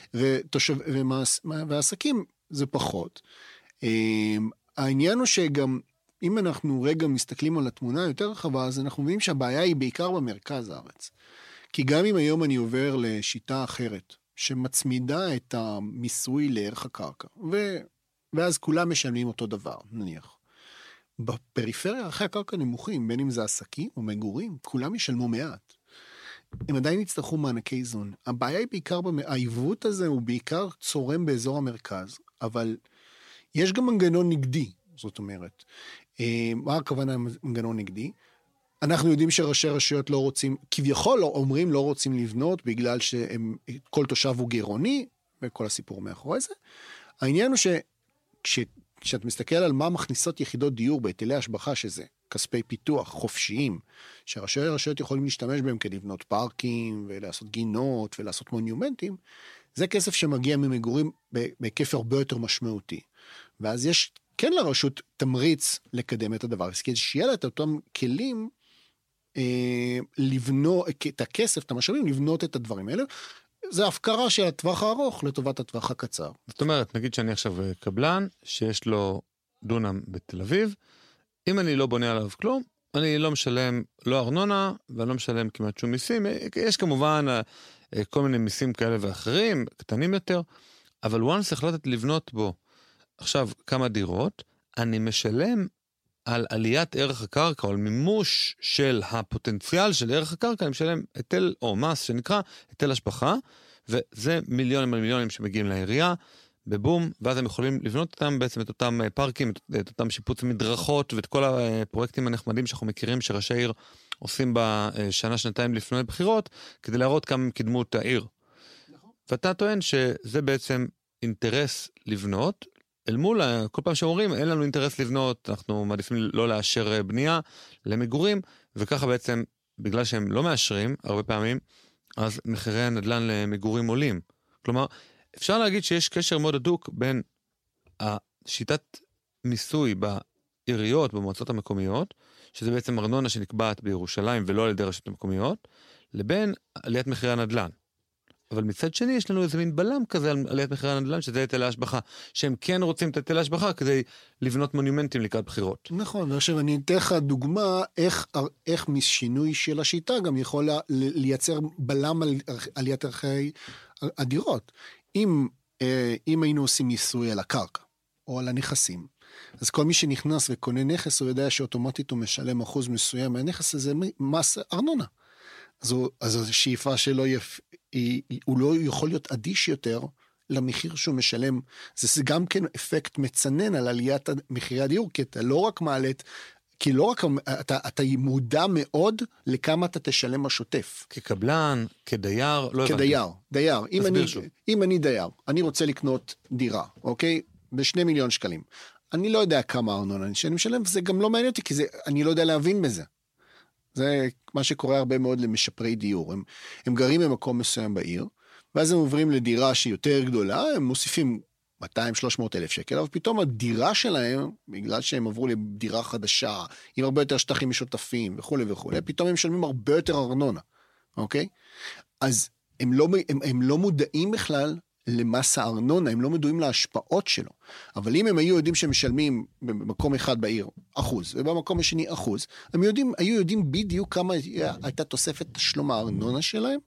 והעסקים זה פחות. העניין הוא שגם, אם אנחנו רגע מסתכלים על התמונה יותר רחבה, אז אנחנו מבינים שהבעיה היא בעיקר במרכז הארץ. כי גם אם היום אני עובר לשיטה אחרת, שמצמידה את המיסוי לערך הקרקע, ואז כולם משלמים אותו דבר, נניח. בפריפריה ערכי הקרקע נמוכים, בין אם זה עסקים או מגורים, כולם ישלמו מעט. הם עדיין יצטרכו מענקי איזון. הבעיה היא בעיקר, העיוות הזה הוא בעיקר צורם באזור המרכז, אבל יש גם מנגנון נגדי, זאת אומרת. מה הכוונה מנגנון נגדי? אנחנו יודעים שראשי רשויות לא רוצים, כביכול אומרים לא רוצים לבנות, בגלל שכל תושב הוא גירעוני, וכל הסיפור מאחורי זה. העניין הוא כשאת מסתכל על מה מכניסות יחידות דיור בהיטלי השבחה, שזה כספי פיתוח חופשיים, שראשי רשויות יכולים להשתמש בהם כדי לבנות פארקים, ולעשות גינות, ולעשות מונומנטים, זה כסף שמגיע ממגורים בהיקף הרבה יותר משמעותי. ואז יש כן לרשות תמריץ לקדם את הדבר, אז כדי שיהיה לה את אותם כלים, לבנות את הכסף, את המשאבים, לבנות את הדברים האלה, זה הפקרה של הטווח הארוך לטובת הטווח הקצר. זאת אומרת, נגיד שאני עכשיו קבלן, שיש לו דונם בתל אביב, אם אני לא בונה עליו כלום, אני לא משלם לא ארנונה, ואני לא משלם כמעט שום מיסים, יש כמובן כל מיני מיסים כאלה ואחרים, קטנים יותר, אבל once החלטתי לבנות בו, עכשיו כמה דירות, אני משלם על עליית ערך הקרקע, או על מימוש של הפוטנציאל של ערך הקרקע, אני משלם היטל או מס שנקרא היטל השבחה, וזה מיליונים על מיליונים שמגיעים לעירייה, בבום, ואז הם יכולים לבנות אותם בעצם את אותם פארקים, את אותם שיפוץ מדרכות, ואת כל הפרויקטים הנחמדים שאנחנו מכירים, שראשי העיר עושים בשנה, שנתיים לפני בחירות, כדי להראות כמה קדמות העיר. נכון. ואתה טוען שזה בעצם אינטרס לבנות, אל מול, כל פעם שאומרים, אין לנו אינטרס לבנות, אנחנו מעדיפים לא לאשר בנייה למגורים, וככה בעצם, בגלל שהם לא מאשרים, הרבה פעמים, אז מחירי הנדל"ן למגורים עולים. כלומר, אפשר להגיד שיש קשר מאוד הדוק בין השיטת מיסוי בעיריות, במועצות המקומיות, שזה בעצם ארנונה שנקבעת בירושלים ולא על ידי רשויות המקומיות, לבין עליית מחירי הנדל"ן. אבל מצד שני יש לנו איזה מין בלם כזה על עליית מחירי הנדל"ן, שזה היטלי השבחה, שהם כן רוצים את היטלי השבחה כדי לבנות מונומנטים לקראת בחירות. נכון, ועכשיו אני אתן לך דוגמה איך משינוי של השיטה גם יכול לייצר בלם על עליית ערכי הדירות. אם היינו עושים מיסוי על הקרקע או על הנכסים, אז כל מי שנכנס וקונה נכס, הוא יודע שאוטומטית הוא משלם אחוז מסוים מהנכס הזה מס ארנונה. אז השאיפה שלו הוא לא יכול להיות אדיש יותר למחיר שהוא משלם. זה גם כן אפקט מצנן על עליית מחירי הדיור, כי אתה לא רק מעלת, כי לא רק אתה מודע מאוד לכמה אתה תשלם השוטף. כקבלן, כדייר, לא הבנתי. דייר. אם אני דייר, אני רוצה לקנות דירה, אוקיי? ב2 מיליון שקלים. אני לא יודע כמה ארנונה שאני משלם, וזה גם לא מעניין אותי, כי אני לא יודע להבין בזה. זה מה שקורה הרבה מאוד למשפרי דיור. הם גרים במקום מסוים בעיר, ואז הם עוברים לדירה שהיא יותר גדולה, הם מוסיפים 200-300 אלף שקל, אבל פתאום הדירה שלהם, בגלל שהם עברו לדירה חדשה, עם הרבה יותר שטחים משותפים וכו' וכו', פתאום הם משלמים הרבה יותר ארנונה, אוקיי? אז הם לא מודעים בכלל למס הארנונה, הם לא מדועים להשפעות שלו. אבל אם הם היו יודעים שהם משלמים במקום אחד בעיר 1%, ובמקום השני 1%, הם היו יודעים בדיוק כמה הייתה תוספת תשלום הארנונה שלהם,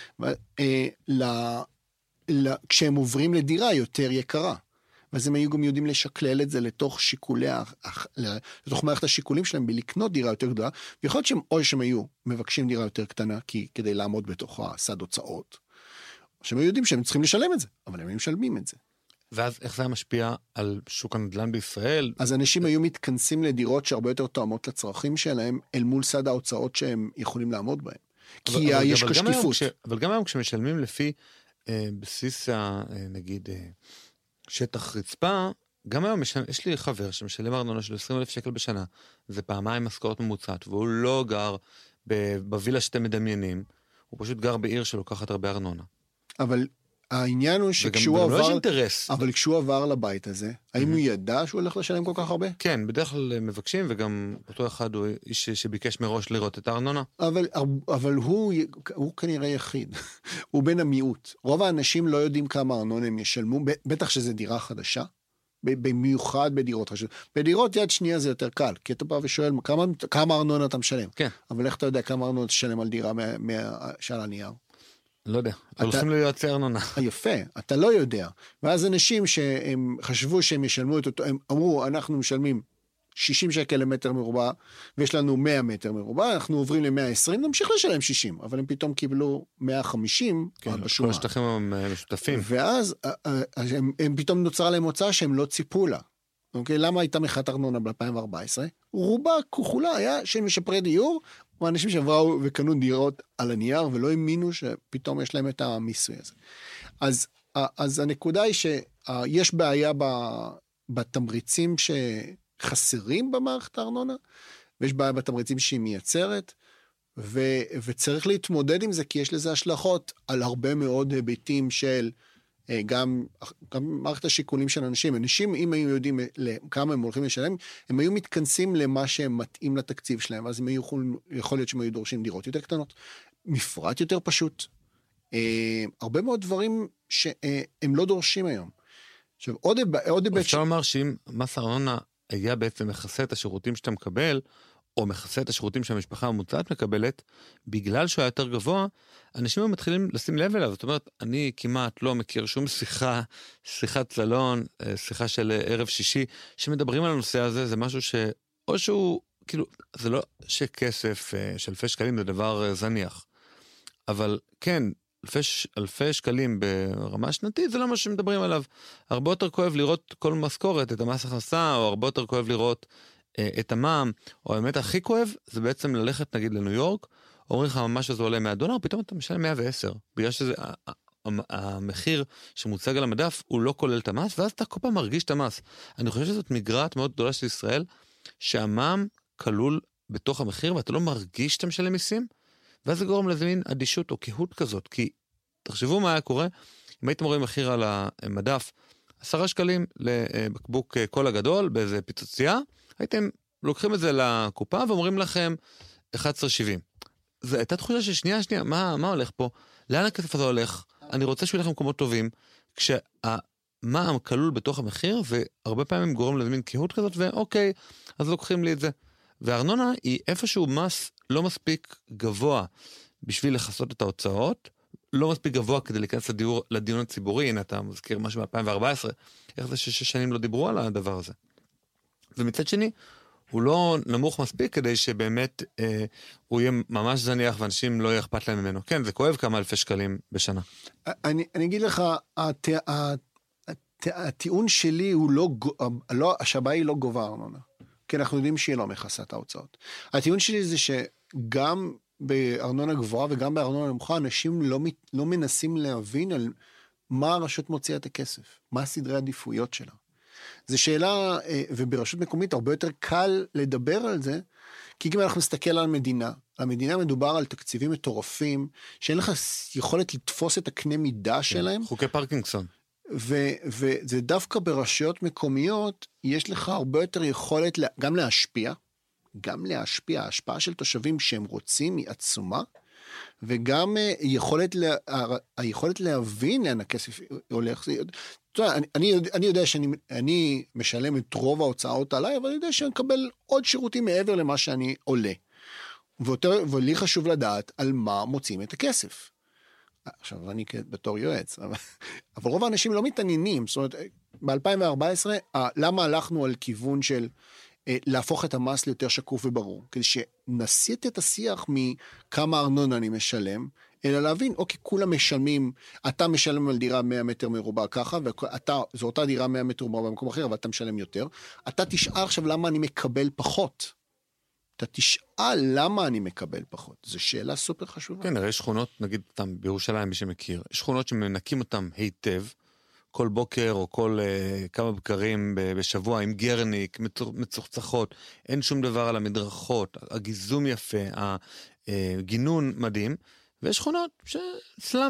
כשהם עוברים לדירה יותר יקרה. ואז הם היו גם יודעים לשקלל את זה לתוך לתוך מערכת השיקולים שלהם, בלקנות דירה יותר גדולה, ויכול להיות שהם היו מבקשים דירה יותר קטנה, כדי לעמוד בתוך הסד הוצאות, שהם יודעים שהם צריכים לשלם את זה, אבל הם משלמים את זה. ואז איך זה משפיע על שוק הנדל"ן בישראל? אז אנשים היו מתכנסים לדירות שהרבה יותר תואמות לצרכים שלהם, אל מול סד ההוצאות שהם יכולים לעמוד בהם. כי יש כשקיפות. אבל גם היום כשמשלמים לפי בסיס, נגיד, שטח רצפה, גם היום יש לי חבר שמשלם ארנונה של 20,000 שקל בשנה, זה פעמיים משכורת ממוצעת, והוא לא גר בווילה שאתם מדמיינים, הוא פשוט גר בעיר שלוקחת הרבה ארנונה. אבל העניין הוא שכשהוא עבר... וגם לא יש אינטרס. אבל כשהוא עבר לבית הזה, האם הוא ידע שהוא הולך לשלם כל כך הרבה? כן, בדרך כלל מבקשים, וגם אותו אחד הוא איש שביקש מראש לראות את הארנונה. אבל הוא כנראה יחיד. הוא בין המיעוט. רוב האנשים לא יודעים כמה ארנונה הם ישלמו, בטח שזה דירה חדשה, במיוחד בדירות חדשות. בדירות יד שנייה זה יותר קל, כי אתה בא ושואל כמה ארנונה אתה משלם. כן. אבל איך אתה יודע כמה ארנונה תשלם על דירה שעל הנייר? לא יודע, הולכים ליועצי ארנונה. יפה, אתה לא יודע. ואז אנשים שהם חשבו שהם ישלמו את אותו, הם אמרו, אנחנו משלמים 60 שקל למטר מרובע, ויש לנו 100 מטר מרובע, אנחנו עוברים ל-120, נמשיך לשלם 60, אבל הם פתאום קיבלו 150 בשורה. כל השטחים המשותפים. ואז הם פתאום נוצרה להם הוצאה שהם לא ציפו לה. אוקיי? למה הייתה מחאת ארנונה ב-2014? רובה כחולה היה של משפרי דיור, או אנשים שעברו וקנו דירות על הנייר, ולא האמינו שפתאום יש להם את המיסוי הזה. אז הנקודה היא שיש בעיה בתמריצים שחסרים במערכת הארנונה, ויש בעיה בתמריצים שהיא מייצרת, וצריך להתמודד עם זה, כי יש לזה השלכות על הרבה מאוד היבטים של גם מערכת השיקולים של אנשים. אנשים, אם היו יודעים כמה הם הולכים לשלם, הם היו מתכנסים למה שהם מתאים לתקציב שלהם, אז הם יכול להיות שהם היו דורשים דירות יותר קטנות, מפרט יותר פשוט, הרבה מאוד דברים שהם לא דורשים היום. עכשיו, עוד היבט... אפשר לומר שאם מס הארנונה היה בעצם מכסה את השירותים שאתה מקבל, או מכסה את השירותים שהמשפחה הממוצעת מקבלת, בגלל שהוא היה יותר גבוה, אנשים מתחילים לשים לב אליו. זאת אומרת, אני כמעט לא מכיר שום שיחת סלון, שיחה של ערב שישי, שמדברים על הנושא הזה. זה משהו או שהוא, כאילו, זה לא שכסף של אלפי שקלים זה דבר זניח. אבל כן, אלפי שקלים ברמה שנתית, זה לא מה שמדברים עליו. הרבה יותר כואב לראות כל משכורת, את המס הכנסה, או הרבה יותר כואב לראות את המע"מ, או האמת הכי כואב, זה בעצם ללכת נגיד לניו יורק, אומרים לך ממש שזה עולה $100, פתאום אתה משלם 110, בגלל שזה, המחיר שמוצג על המדף, הוא לא כולל את המס, ואז אתה כל פעם מרגיש את המס. אני חושב שזאת מגרעת מאוד גדולה של ישראל, שהמע"מ כלול בתוך המחיר, ואתה לא מרגיש שאתה משלם מיסים, ואז זה גורם לזה מין אדישות או קהות כזאת, כי תחשבו מה היה קורה, אם הייתם רואים מחיר על המדף, 10 שקלים לבקבוק קולה גדול, באיזה פיצוצייה, הייתם לוקחים את זה לקופה ואומרים לכם 11.70. זו הייתה תחושה של שנייה, מה הולך פה? לאן הכסף הזה הולך? אני רוצה שהוא ילך למקומות טובים, כשהמע"מ כלול בתוך המחיר, והרבה פעמים גורם לזה מין קהות כזאת, ואוקיי, אז לוקחים לי את זה. והארנונה היא איפשהו מס לא מספיק גבוה בשביל לחסות את ההוצאות, לא מספיק גבוה כדי להיכנס לדיון הציבורי. הנה, אתה מזכיר משהו ב-2014, איך זה 6 שנים לא דיברו על הדבר הזה. ומצד שני, הוא לא נמוך מספיק כדי שבאמת הוא יהיה ממש זניח ואנשים לא יהיה אכפת להם ממנו. כן, זה כואב כמה אלפי שקלים בשנה. אני אגיד לך, הטיעון שלי הוא לא, השבעה היא לא גובה ארנונה. כי אנחנו יודעים שהיא לא מכסה את ההוצאות. הטיעון שלי זה שגם בארנונה גבוהה וגם בארנונה נמוכה, אנשים לא מנסים להבין על מה הרשות מוציאה את הכסף, מה סדרי העדיפויות שלה. זו שאלה, וברשות מקומית הרבה יותר קל לדבר על זה, כי אם אנחנו נסתכל על המדינה מדובר על תקציבים מטורפים, שאין לך יכולת לתפוס את הקנה מידה שלהם. חוקי פרקינגסון. וזה דווקא ברשויות מקומיות, יש לך הרבה יותר יכולת גם להשפיע, ההשפעה של תושבים שהם רוצים היא עצומה, וגם היכולת להבין לאן הכסף הולך. אני יודע שאני משלם את רוב ההוצאות עליי, אבל אני יודע שאני מקבל עוד שירותים מעבר למה שאני עולה. ולי חשוב לדעת על מה מוצאים את הכסף. עכשיו, אני בתור יועץ, אבל רוב האנשים לא מתעניינים. זאת אומרת, ב-2014, למה הלכנו על כיוון של להפוך את המס ליותר שקוף וברור? כדי שנסיט את השיח מכמה ארנונה אני משלם, אלא להבין, אוקיי, כולם משלמים, אתה משלם על דירה 100 מטר מרובע ככה, זו אותה דירה 100 מטר מרובע במקום אחר, אבל אתה משלם יותר. אתה תשאל עכשיו למה אני מקבל פחות. אתה תשאל למה אני מקבל פחות. זו שאלה סופר חשובה. כן, הרי יש שכונות, נגיד אותם בירושלים, מי שמכיר, יש שכונות שמנקים אותם היטב, כל בוקר או כל כמה בקרים בשבוע עם גרניק, מצוחצחות, אין שום דבר על המדרכות, הגיזום יפה, הגינון מדהים, ויש שכונות שסלאמס,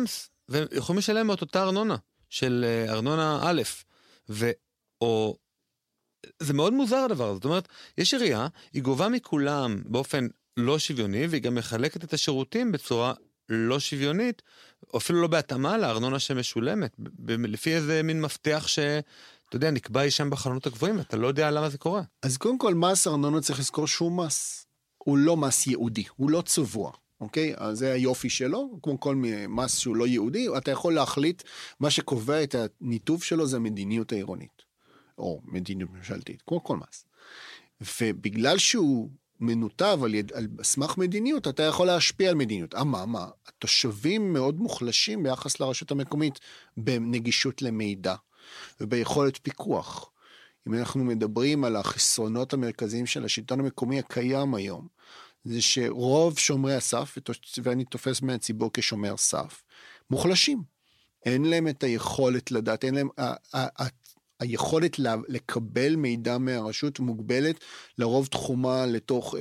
והם יכולים לשלם את אותה ארנונה, של ארנונה א', או זה מאוד מוזר הדבר הזה, זאת אומרת, יש עירייה, היא גובה מכולם באופן לא שוויוני, והיא גם מחלקת את השירותים בצורה לא שוויונית, או אפילו לא בהתאמה לארנונה שמשולמת, לפי איזה מין מפתח אתה יודע, נקבע שם בחלונות הגבוהים, אתה לא יודע למה זה קורה. אז קודם כל, מס ארנונה צריך לזכור שהוא מס. הוא לא מס ייעודי, הוא לא צבוע, אוקיי? אז זה היופי שלו, כמו כל מס שהוא לא ייעודי, אתה יכול להחליט, מה שקובע את הניתוב שלו זה המדיניות העירונית, או מדיניות ממשלתית, כמו כל מס. ובגלל שהוא מנותב על סמך מדיניות, אתה יכול להשפיע על מדיניות. מה? התושבים מאוד מוחלשים ביחס לרשות המקומית, בנגישות למידע. וביכולת פיקוח. אם אנחנו מדברים על החסרונות המרכזיים של השלטון המקומי הקיים היום, זה שרוב שומרי הסף, ואני תופס מהציבור כשומר סף, מוחלשים. אין להם את היכולת לדעת, אין להם, היכולת לקבל מידע מהרשות מוגבלת, לרוב תחומה לתוך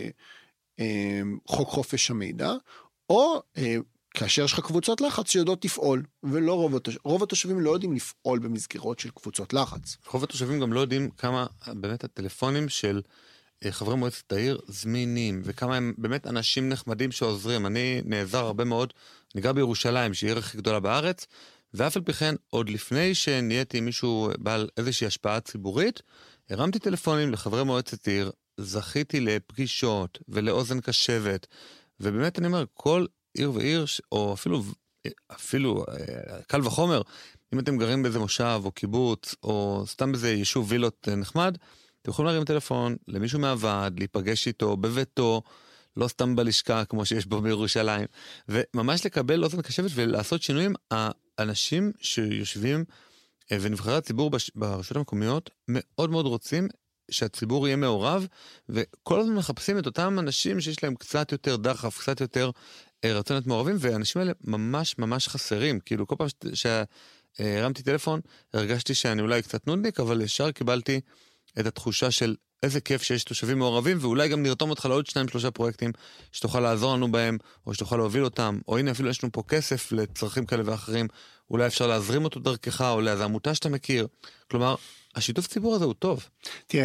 חוק חופש המידע, או כאשר יש לך קבוצות לחץ שיודעות לפעול, ולא רוב התושבים לא יודעים לפעול במסגרות של קבוצות לחץ. רוב התושבים גם לא יודעים כמה באמת הטלפונים של חברי מועצת העיר זמינים, וכמה הם באמת אנשים נחמדים שעוזרים. אני נעזר הרבה מאוד, אני גר בירושלים, שהיא העיר הכי גדולה בארץ, ואף על פי כן, עוד לפני שנהייתי מישהו בעל איזושהי השפעה ציבורית, הרמתי טלפונים לחברי מועצת עיר, זכיתי לפגישות ולאוזן קשבת, ובאמת אני אומר, כל עיר ועיר, או אפילו קל וחומר, אם אתם גרים באיזה מושב או קיבוץ, או סתם באיזה יישוב וילות נחמד, אתם יכולים להרים טלפון למישהו מהוועד, להיפגש איתו בביתו, לא סתם בלשכה כמו שיש בו בירושלים, וממש לקבל אוזן קשבת ולעשות שינויים. האנשים שיושבים ונבחרי הציבור ברשויות המקומיות מאוד מאוד רוצים שהציבור יהיה מעורב, וכל הזמן מחפשים את אותם אנשים שיש להם קצת יותר דחף, קצת יותר רצון להיות מעורבים, והאנשים האלה ממש ממש חסרים. כאילו כל פעם שהרמתי טלפון, הרגשתי שאני אולי קצת נודניק, אבל ישר קיבלתי את התחושה של איזה כיף שיש תושבים מעורבים, ואולי גם נרתום אותך לעוד 2-3 פרויקטים שתוכל לעזור לנו בהם, או שתוכל להוביל אותם, או הנה אפילו יש לנו פה כסף לצרכים כאלה ואחרים, אולי אפשר להזרים אותו דרכך, או לאיזו עמותה שאתה מכיר. כלומר, השיתוף ציבור הזה הוא טוב. תראה,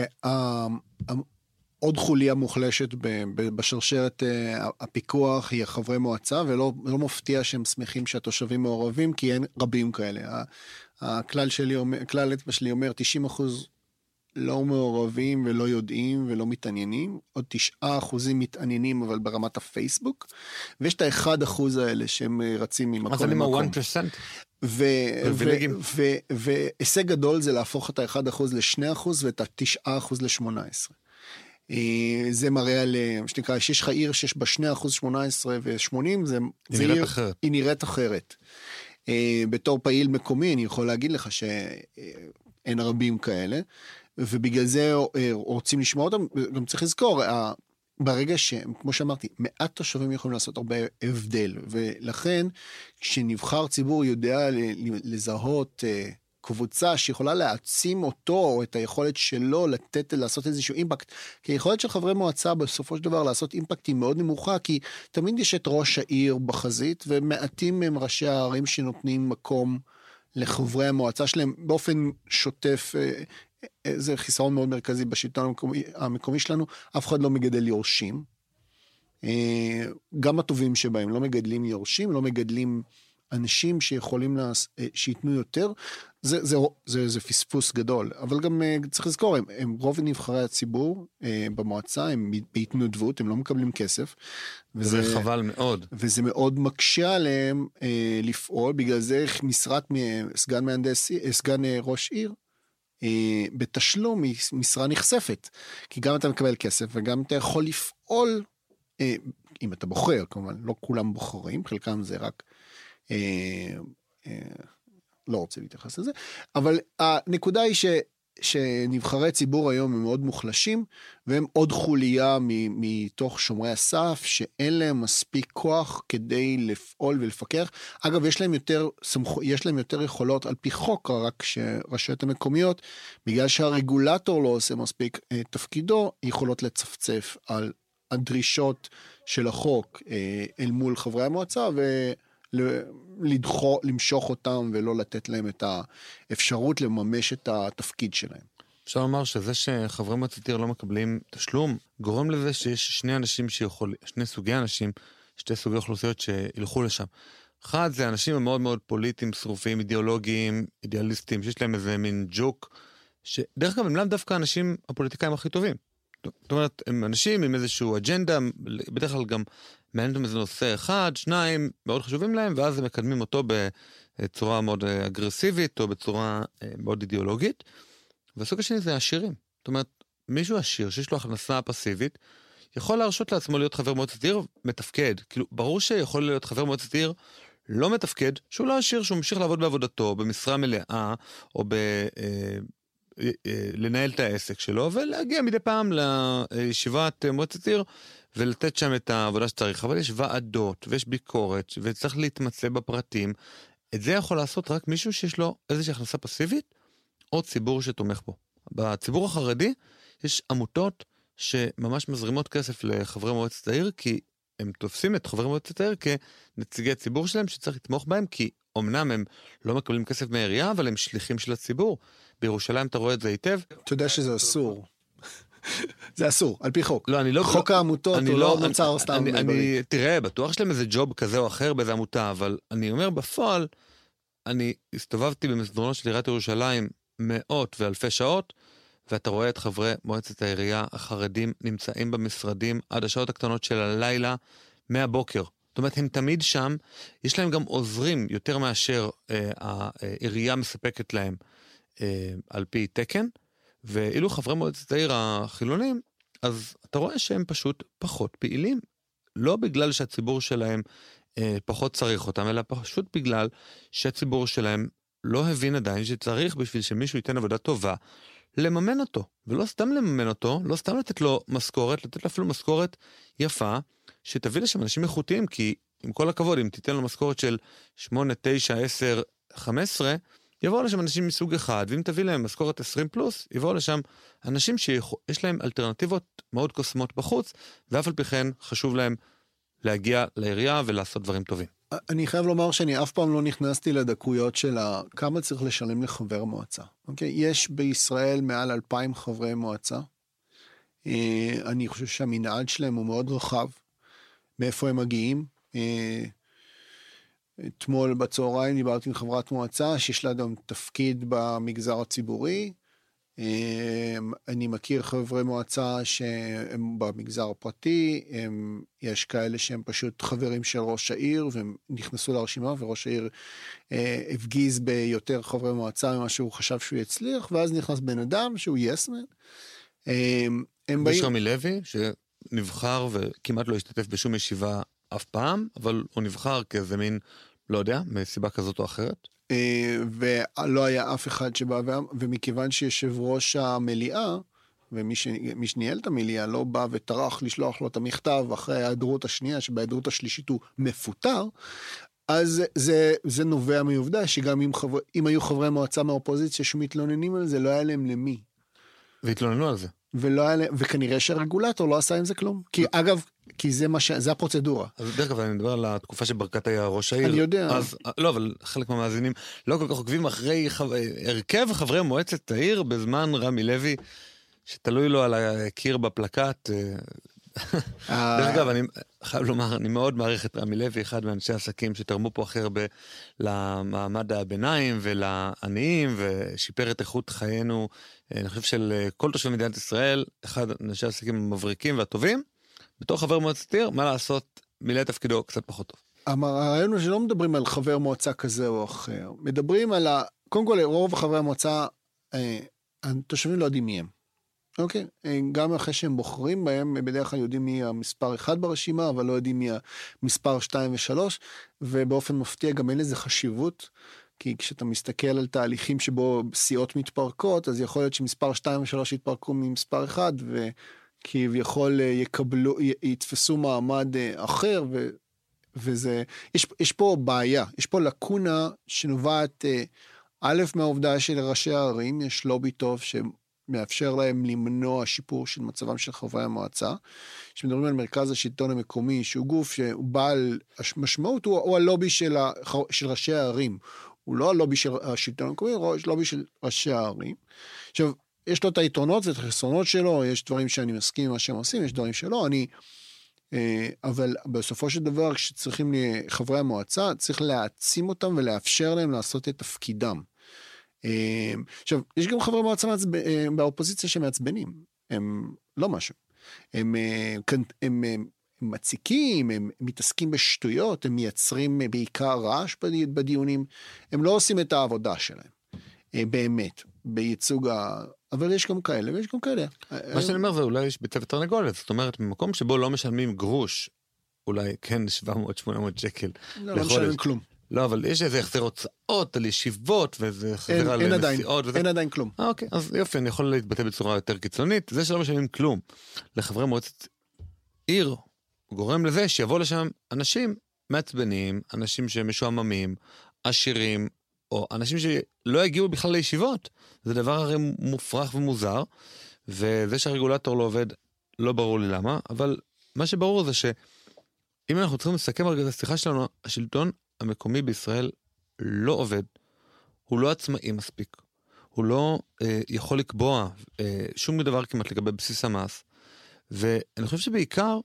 עוד חוליה מוחלשת בשרשרת הפיקוח היא חברי מועצה, ולא מפתיע שהם שמחים שהתושבים מעורבים, כי אין רבים כאלה. הכלל אצבע שלי אומר 90% לא מעורבים ולא יודעים ולא מתעניינים, עוד 9% מתעניינים אבל ברמת הפייסבוק, ויש את ה1% האלה שהם רצים ממקום למקום. אז אני מה 1%? והישג גדול זה להפוך את ה1% ל2% ואת ה9% ל18%. זה מראה על, שנקרא, שיש לך עיר שיש בה 2%, 18 ו-80, היא נראית אחרת. בתור פעיל מקומי אני יכול להגיד לך שאין רבים כאלה, ובגלל זה רוצים לשמוע אותם. גם צריך לזכור, ברגע כמו שאמרתי, מעט תושבים יכולים לעשות הרבה הבדל, ולכן כשנבחר ציבור יודע לזהות קבוצה שיכולה להעצים אותו, או את היכולת שלו לעשות איזשהו אימפקט, כי היכולת של חברי מועצה בסופו של דבר לעשות אימפקט היא מאוד נמוכה, כי תמיד יש את ראש העיר בחזית, ומעטים הם ראשי הערים שנותנים מקום לחברי המועצה שלהם באופן שוטף. זה חיסרון מאוד מרכזי בשלטון המקומי שלנו, אף אחד לא מגדל יורשים, גם הטובים שבהם לא מגדלים יורשים, לא מגדלים אנשים שיכולים שיתנו יותר, זה פספוס גדול, אבל גם צריך לזכור, הם רוב נבחרי הציבור במועצה, הם בהתנדבות, הם לא מקבלים כסף. וזה חבל מאוד. וזה מאוד מקשה עליהם לפעול, בגלל זה משרת סגן ראש עיר, בתשלום היא משרה נחשפת, כי גם אתה מקבל כסף, וגם אתה יכול לפעול, אם אתה בוחר, כמובן, לא כולם בוחרים, חלקם זה רק, לא רוצה להתייחס לזה, אבל הנקודה היא שנבחרי ציבור היום הם מאוד מוחלשים, והם עוד חוליה מתוך שומרי הסף, שאין להם מספיק כוח כדי לפעול ולפקח. אגב, יש להם יותר יכולות על פי חוק, רק שרשויות המקומיות, בגלל שהרגולטור לא עושה מספיק תפקידו, יכולות לצפצף על הדרישות של החוק אל מול חברי המועצה, למשוך אותם ולא לתת להם את האפשרות לממש את התפקיד שלהם. אפשר לומר שזה שחברי מועצת עיר לא מקבלים תשלום, גורם לזה שיש שני סוגי אנשים, שתי סוגי אוכלוסיות שילכו לשם. אחד זה אנשים מאוד מאוד פוליטיים, שרופים, אידיאולוגיים, אידיאליסטים, שיש להם איזה מין ג'וק, שדרך כלל הם לאו דווקא אנשים הפוליטיקאים הכי טובים. זאת אומרת, הם אנשים עם איזשהו אג'נדה, בדרך כלל גם מעניינים איזה נושא אחד, שניים, מאוד חשובים להם, ואז הם מקדמים אותו בצורה מאוד אגרסיבית, או בצורה מאוד אידיאולוגית. והסוג השני זה עשירים. זאת אומרת, מישהו עשיר שיש לו הכנסה פסיבית, יכול להרשות לעצמו להיות חבר מועצת עיר מתפקד. כאילו, ברור שיכול להיות חבר מועצת עיר לא מתפקד, שהוא לא עשיר, שהוא ממשיך לעבוד בעבודתו, במשרה מלאה, או לנהל את העסק שלו, ולהגיע מדי פעם לישיבת מועצת עיר, ולתת שם את העבודה שצריך. אבל יש ועדות, ויש ביקורת, וצריך להתמצא בפרטים. את זה יכול לעשות רק מישהו שיש לו איזושהי הכנסה פסיבית, או ציבור שתומך בו. בציבור החרדי יש עמותות שממש מזרימות כסף לחברי מועצת העיר, כי הם תופסים את חברי מועצת העיר כנציגי ציבור שלהם שצריך לתמוך בהם, כי אמנם הם לא מקבלים כסף מהעירייה, אבל הם שליחים של הציבור. בירושלים אתה רואה את זה היטב. אתה יודע שזה אסור. זה אסור, על פי חוק. לא, אני לא... חוק העמותות הוא לא מוצר סתם. תראה, בטוח שלהם איזה ג'וב כזה או אחר באיזה עמותה, אבל אני אומר בפועל, אני הסתובבתי במסדרונות של עיריית ירושלים מאות ואלפי שעות, ואתה רואה את חברי מועצת העירייה החרדים נמצאים במשרדים עד השעות הקטנות של הלילה מהבוקר. זאת אומרת, הם תמיד שם, יש להם גם עוזרים יותר מאשר העירייה מספקת להם על פי תקן, ואילו חברי מועצת העיר החילונים, אז אתה רואה שהם פשוט פחות פעילים, לא בגלל שהציבור שלהם פחות צריך אותם, אלא פשוט בגלל שהציבור שלהם לא הבין עדיין שצריך בשביל שמישהו ייתן עבודה טובה, לממן אותו, ולא סתם לממן אותו, לא סתם לתת לו משכורת, לתת לו אפילו משכורת יפה, שתביא לשם אנשים איכותיים, כי עם כל הכבוד, אם תיתן לו משכורת של 8, 9, 10, 15, יבואו לשם אנשים מסוג אחד, ואם תביא להם משכורת 20 פלוס, יבואו לשם אנשים שיש להם אלטרנטיבות מאוד קוסמות בחוץ, ואף על פי כן חשוב להם להגיע לעירייה ולעשות דברים טובים. אני חייב לומר שאני אף פעם לא נכנסתי לדקויות של כמה צריך לשלם לחבר מועצה. אוקיי? יש בישראל מעל 2,000 חברי מועצה. אני חושב שהמנעד שלהם הוא מאוד רחב. מאיפה הם מגיעים? אתמול בצהריים דיברתי עם חברת מועצה שיש לה גם תפקיד במגזר הציבורי. אני מכיר חברי מועצה שהם במגזר הפרטי, יש כאלה שהם פשוט חברים של ראש העיר והם נכנסו לרשימה וראש העיר הפגיז ביותר חברי מועצה ממה שהוא חשב שהוא יצליח, ואז נכנס בן אדם שהוא יסמן. יש רמי לוי שנבחר וכמעט לא השתתף בשום ישיבה אף פעם, אבל הוא נבחר כאיזה מין, לא יודע, מסיבה כזאת או אחרת. ולא היה אף אחד שבא, ומכיוון שיושב ראש המליאה, ומי שניהל את המליאה לא בא וטרח לשלוח לו את המכתב אחרי ההיעדרות השנייה, שבהיעדרות השלישית הוא מפוטר, אז זה נובע מעובדה שגם אם היו חברי מועצה מהאופוזיציה שמתלוננים על זה, לא היה להם למי. והתלוננו על זה. וכנראה שהרגולטור לא עשה עם זה כלום. כי אגב, כי זה הפרוצדורה. אז דרך כלל אני מדבר על התקופה שברקת היה ראש העיר. אני יודע. אז, לא, אבל חלק מהמאזינים לא כל כך עוקבים אחרי הרכב חברי מועצת העיר בזמן רמי לוי, שתלוי לו על הקיר בפלקט. דרך אגב, אני חייב לומר, אני מאוד מעריך את רמי לוי, אחד מאנשי העסקים שתרמו פה הכי הרבה למעמד הביניים ולעניים, ושיפר את איכות חיינו, אני חושב של כל תושבי מדינת ישראל, אחד מאנשי העסקים המבריקים והטובים, בתור חבר מועצת עיר, מה לעשות, מילא תפקידו קצת פחות טוב. הרעיון הוא שלא מדברים על חבר מועצה כזה או אחר, מדברים על קודם כל, רוב חברי המועצה, התושבים לא יודעים מי הם. אוקיי, גם אחרי שהם בוחרים בהם, בדרך כלל יודעים מי המספר 1 ברשימה, אבל לא יודעים מי המספר 2 ו3, ובאופן מפתיע גם אין לזה חשיבות, כי כשאתה מסתכל על תהליכים שבו סיעות מתפרקות, אז יכול להיות שמספר 2 ו3 יתפרקו ממספר 1, וכביכול יתפסו מעמד אחר, וזה, יש פה בעיה, יש פה לקונה שנובעת, א' מהעובדה של ראשי הערים, יש לובי טוב מאפשר להם למנוע שיפור של מצבם של חברי המועצה. כשמדברים על מרכז השלטון המקומי, שהוא גוף שהוא בעל משמעות, הוא הלובי של ראשי הערים. הוא לא הלובי של השלטון המקומי, הוא לובי של ראשי הערים. עכשיו, יש לו את היתרונות ואת החסרונות שלו, יש דברים שאני מסכים עם מה שהם עושים, יש דברים שלא, אבל בסופו של דבר, כשצריכים חברי המועצה, צריך להעצים אותם ולאפשר להם לעשות את תפקידם. עכשיו, יש גם חברי מועצה באופוזיציה שמעצבנים, הם לא משהו. הם מציקים, הם מתעסקים בשטויות, הם מייצרים בעיקר רעש בדיונים, הם לא עושים את העבודה שלהם, באמת, בייצוג אבל יש גם כאלה, ויש גם כאלה. מה שאני אומר זה אולי יש ביצה ותרנגולת, זאת אומרת, במקום שבו לא משלמים גרוש, אולי כן 700-800 שקל לא משלמים כלום. לא, אבל יש איזה החזר הוצאות על ישיבות, ואיזה החזר על נסיעות. אין עדיין כלום. אוקיי, אז יופי, אני יכול להתבטא בצורה יותר קיצונית, זה שלא משלמים כלום לחברי מועצת עיר, גורם לזה שיבוא לשם אנשים מעצבנים, אנשים שמשועממים, עשירים, או אנשים שלא הגיעו בכלל לישיבות. זה דבר הרי מופרך ומוזר, וזה שהרגולטור לא עובד, לא ברור לי למה, אבל מה שברור זה שאם אנחנו צריכים לסכם רגע את השיחה שלנו, השלטון המקומי בישראל לא עובד, הוא לא עצמאי מספיק, הוא לא יכול לקבוע שום דבר כמעט לגבי בסיס המס, ואני חושב שבעיקר,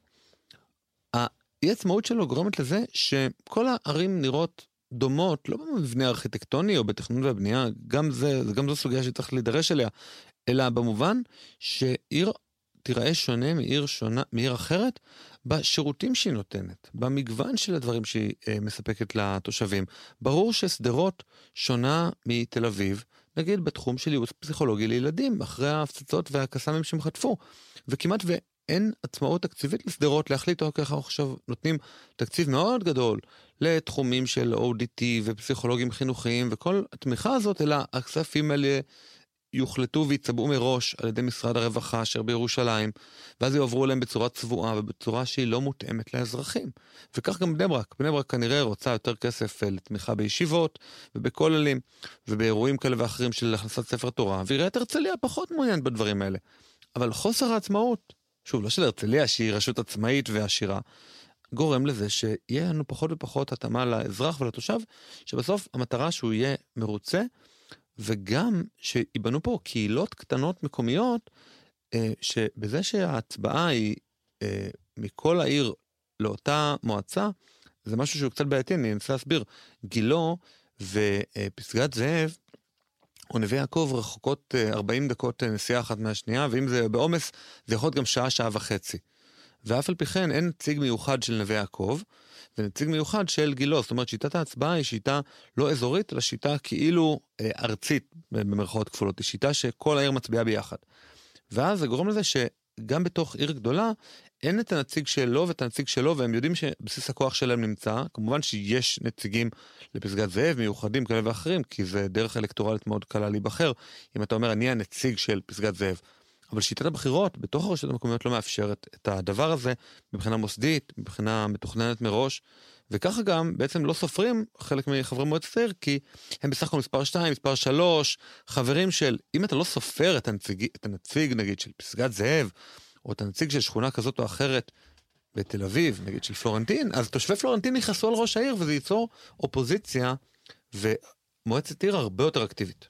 האי עצמאות שלו גורמת לזה שכל הערים נראות דומות, לא במבנה ארכיטקטוני או בתכנון והבנייה, גם זו סוגיה שצריך להידרש אליה, אלא במובן שעיר תיראה שונה מעיר אחרת, בשירותים שהיא נותנת, במגוון של הדברים שהיא מספקת לתושבים. ברור שסדרות שונה מתל אביב, נגיד בתחום של ייעוץ פסיכולוגי לילדים, אחרי ההפצצות והקסמים שהם חטפו, וכמעט ואין עצמאות תקציבית לסדרות להחליט, או ככה עכשיו נותנים תקציב מאוד גדול לתחומים של ODT ופסיכולוגים חינוכיים, וכל התמיכה הזאת, אלא הכספים האלה יוחלטו ויצבעו מראש על ידי משרד הרווחה אשר בירושלים, ואז יעברו להם בצורה צבועה ובצורה שהיא לא מותאמת לאזרחים. וכך גם בני ברק. בני ברק כנראה רוצה יותר כסף לתמיכה בישיבות ובכוללים ובאירועים כאלה ואחרים של הכנסת ספר תורה, ועיריית הרצליה פחות מעוניינת בדברים האלה. אבל חוסר העצמאות, שוב, לא של הרצליה שהיא רשות עצמאית ועשירה, גורם לזה שיהיה לנו פחות ופחות התאמה לאזרח ולתושב, שבסוף המטרה שהוא יהיה מרוצה, וגם שיבנו פה קהילות קטנות מקומיות, שבזה שההצבעה היא מכל העיר לאותה מועצה, זה משהו שהוא קצת בעייתי, אני אנסה להסביר. גילו ופסגת זאב, או נווה יעקב רחוקות 40 דקות נסיעה אחת מהשנייה, ואם זה בעומס, זה יכול להיות גם שעה וחצי. ואף על פי כן אין נציג מיוחד של נווה יעקב, ונציג מיוחד של גילו. זאת אומרת, שיטת ההצבעה היא שיטה לא אזורית, אלא שיטה כאילו ארצית, במרכאות כפולות. היא שיטה שכל העיר מצביעה ביחד. ואז זה גורם לזה שגם בתוך עיר גדולה, אין את הנציג שלו ואת הנציג שלו, והם יודעים שבסיס הכוח שלהם נמצא. כמובן שיש נציגים לפסגת זאב, מיוחדים כאלה ואחרים, כי זה דרך אלקטורלית מאוד קלה להיבחר. אם אתה אומר, אני הנציג של פסגת זאב, אבל שיטת הבחירות בתוך הרשויות המקומיות לא מאפשרת את הדבר הזה מבחינה מוסדית, מבחינה מתוכננת מראש, וככה גם בעצם לא סופרים חלק מחברי מועצת העיר, כי הם בסך הכל מספר 2, מספר 3, חברים של, אם אתה לא סופר את הנציג נגיד של פסגת זאב, או את הנציג של שכונה כזאת או אחרת בתל אביב, נגיד של פלורנטין, אז תושבי פלורנטין נכנסו על ראש העיר, וזה ייצור אופוזיציה, ומועצת עיר הרבה יותר אקטיבית.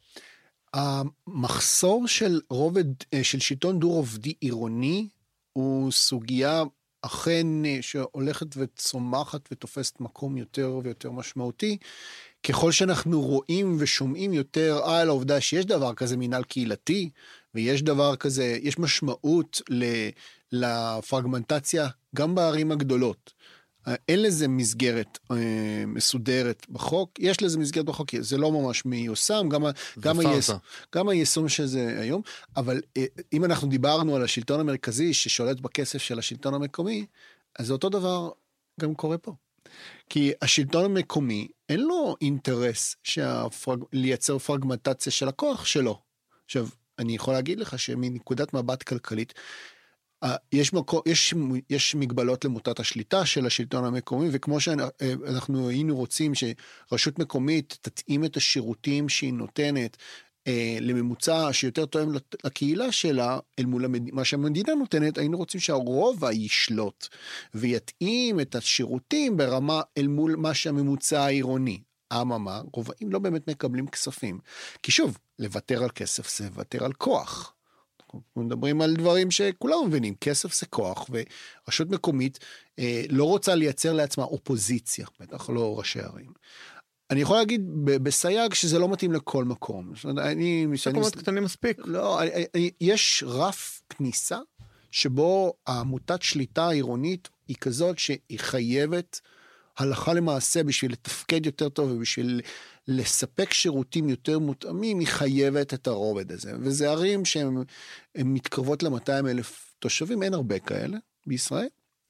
המחסור של רובד, של שלטון דו רובדי עירוני, הוא סוגיה אכן שהולכת וצומחת ותופסת מקום יותר ויותר משמעותי, ככל שאנחנו רואים ושומעים יותר על העובדה שיש דבר כזה מינהל קהילתי, ויש דבר כזה, יש משמעות לפרגמנטציה גם בערים הגדולות. אין לזה מסגרת מסודרת בחוק, יש לזה מסגרת בחוק, זה לא ממש מיושם, גם היישום שזה היום, אבל אם אנחנו דיברנו על השלטון המרכזי ששולט בכסף של השלטון המקומי, אז זה אותו דבר גם קורה פה. כי השלטון המקומי אין לו אינטרס לייצר פרגמנטציה של הכוח שלו. עכשיו, אני יכול להגיד לך שמנקודת מבט כלכלית, יש מגבלות למוטת השליטה של השלטון המקומי, וכמו שאנחנו היינו רוצים שרשות מקומית תתאים את השירותים שהיא נותנת לממוצע שיותר תואם לקהילה שלה, אל מול מה שהמדינה נותנת, היינו רוצים שהרובע ישלוט, ויתאים את השירותים ברמה אל מול מה שהממוצע העירוני. אממה, רובעים לא באמת מקבלים כספים. כי שוב, לוותר על כסף זה לוותר על כוח. אנחנו מדברים על דברים שכולם מבינים, כסף זה כוח, ורשות מקומית לא רוצה לייצר לעצמה אופוזיציה, בטח לא ראשי ערים. אני יכול להגיד בסייג שזה לא מתאים לכל מקום. מקומות קטנים מספיק. לא, יש רף כניסה, שבו העמותת שליטה העירונית היא כזאת שהיא חייבת הלכה למעשה בשביל לתפקד יותר טוב ובשביל לספק שירותים יותר מותאמים, היא חייבת את הרובד הזה. וזה ערים שהן מתקרבות ל-200,000 תושבים, אין הרבה כאלה בישראל,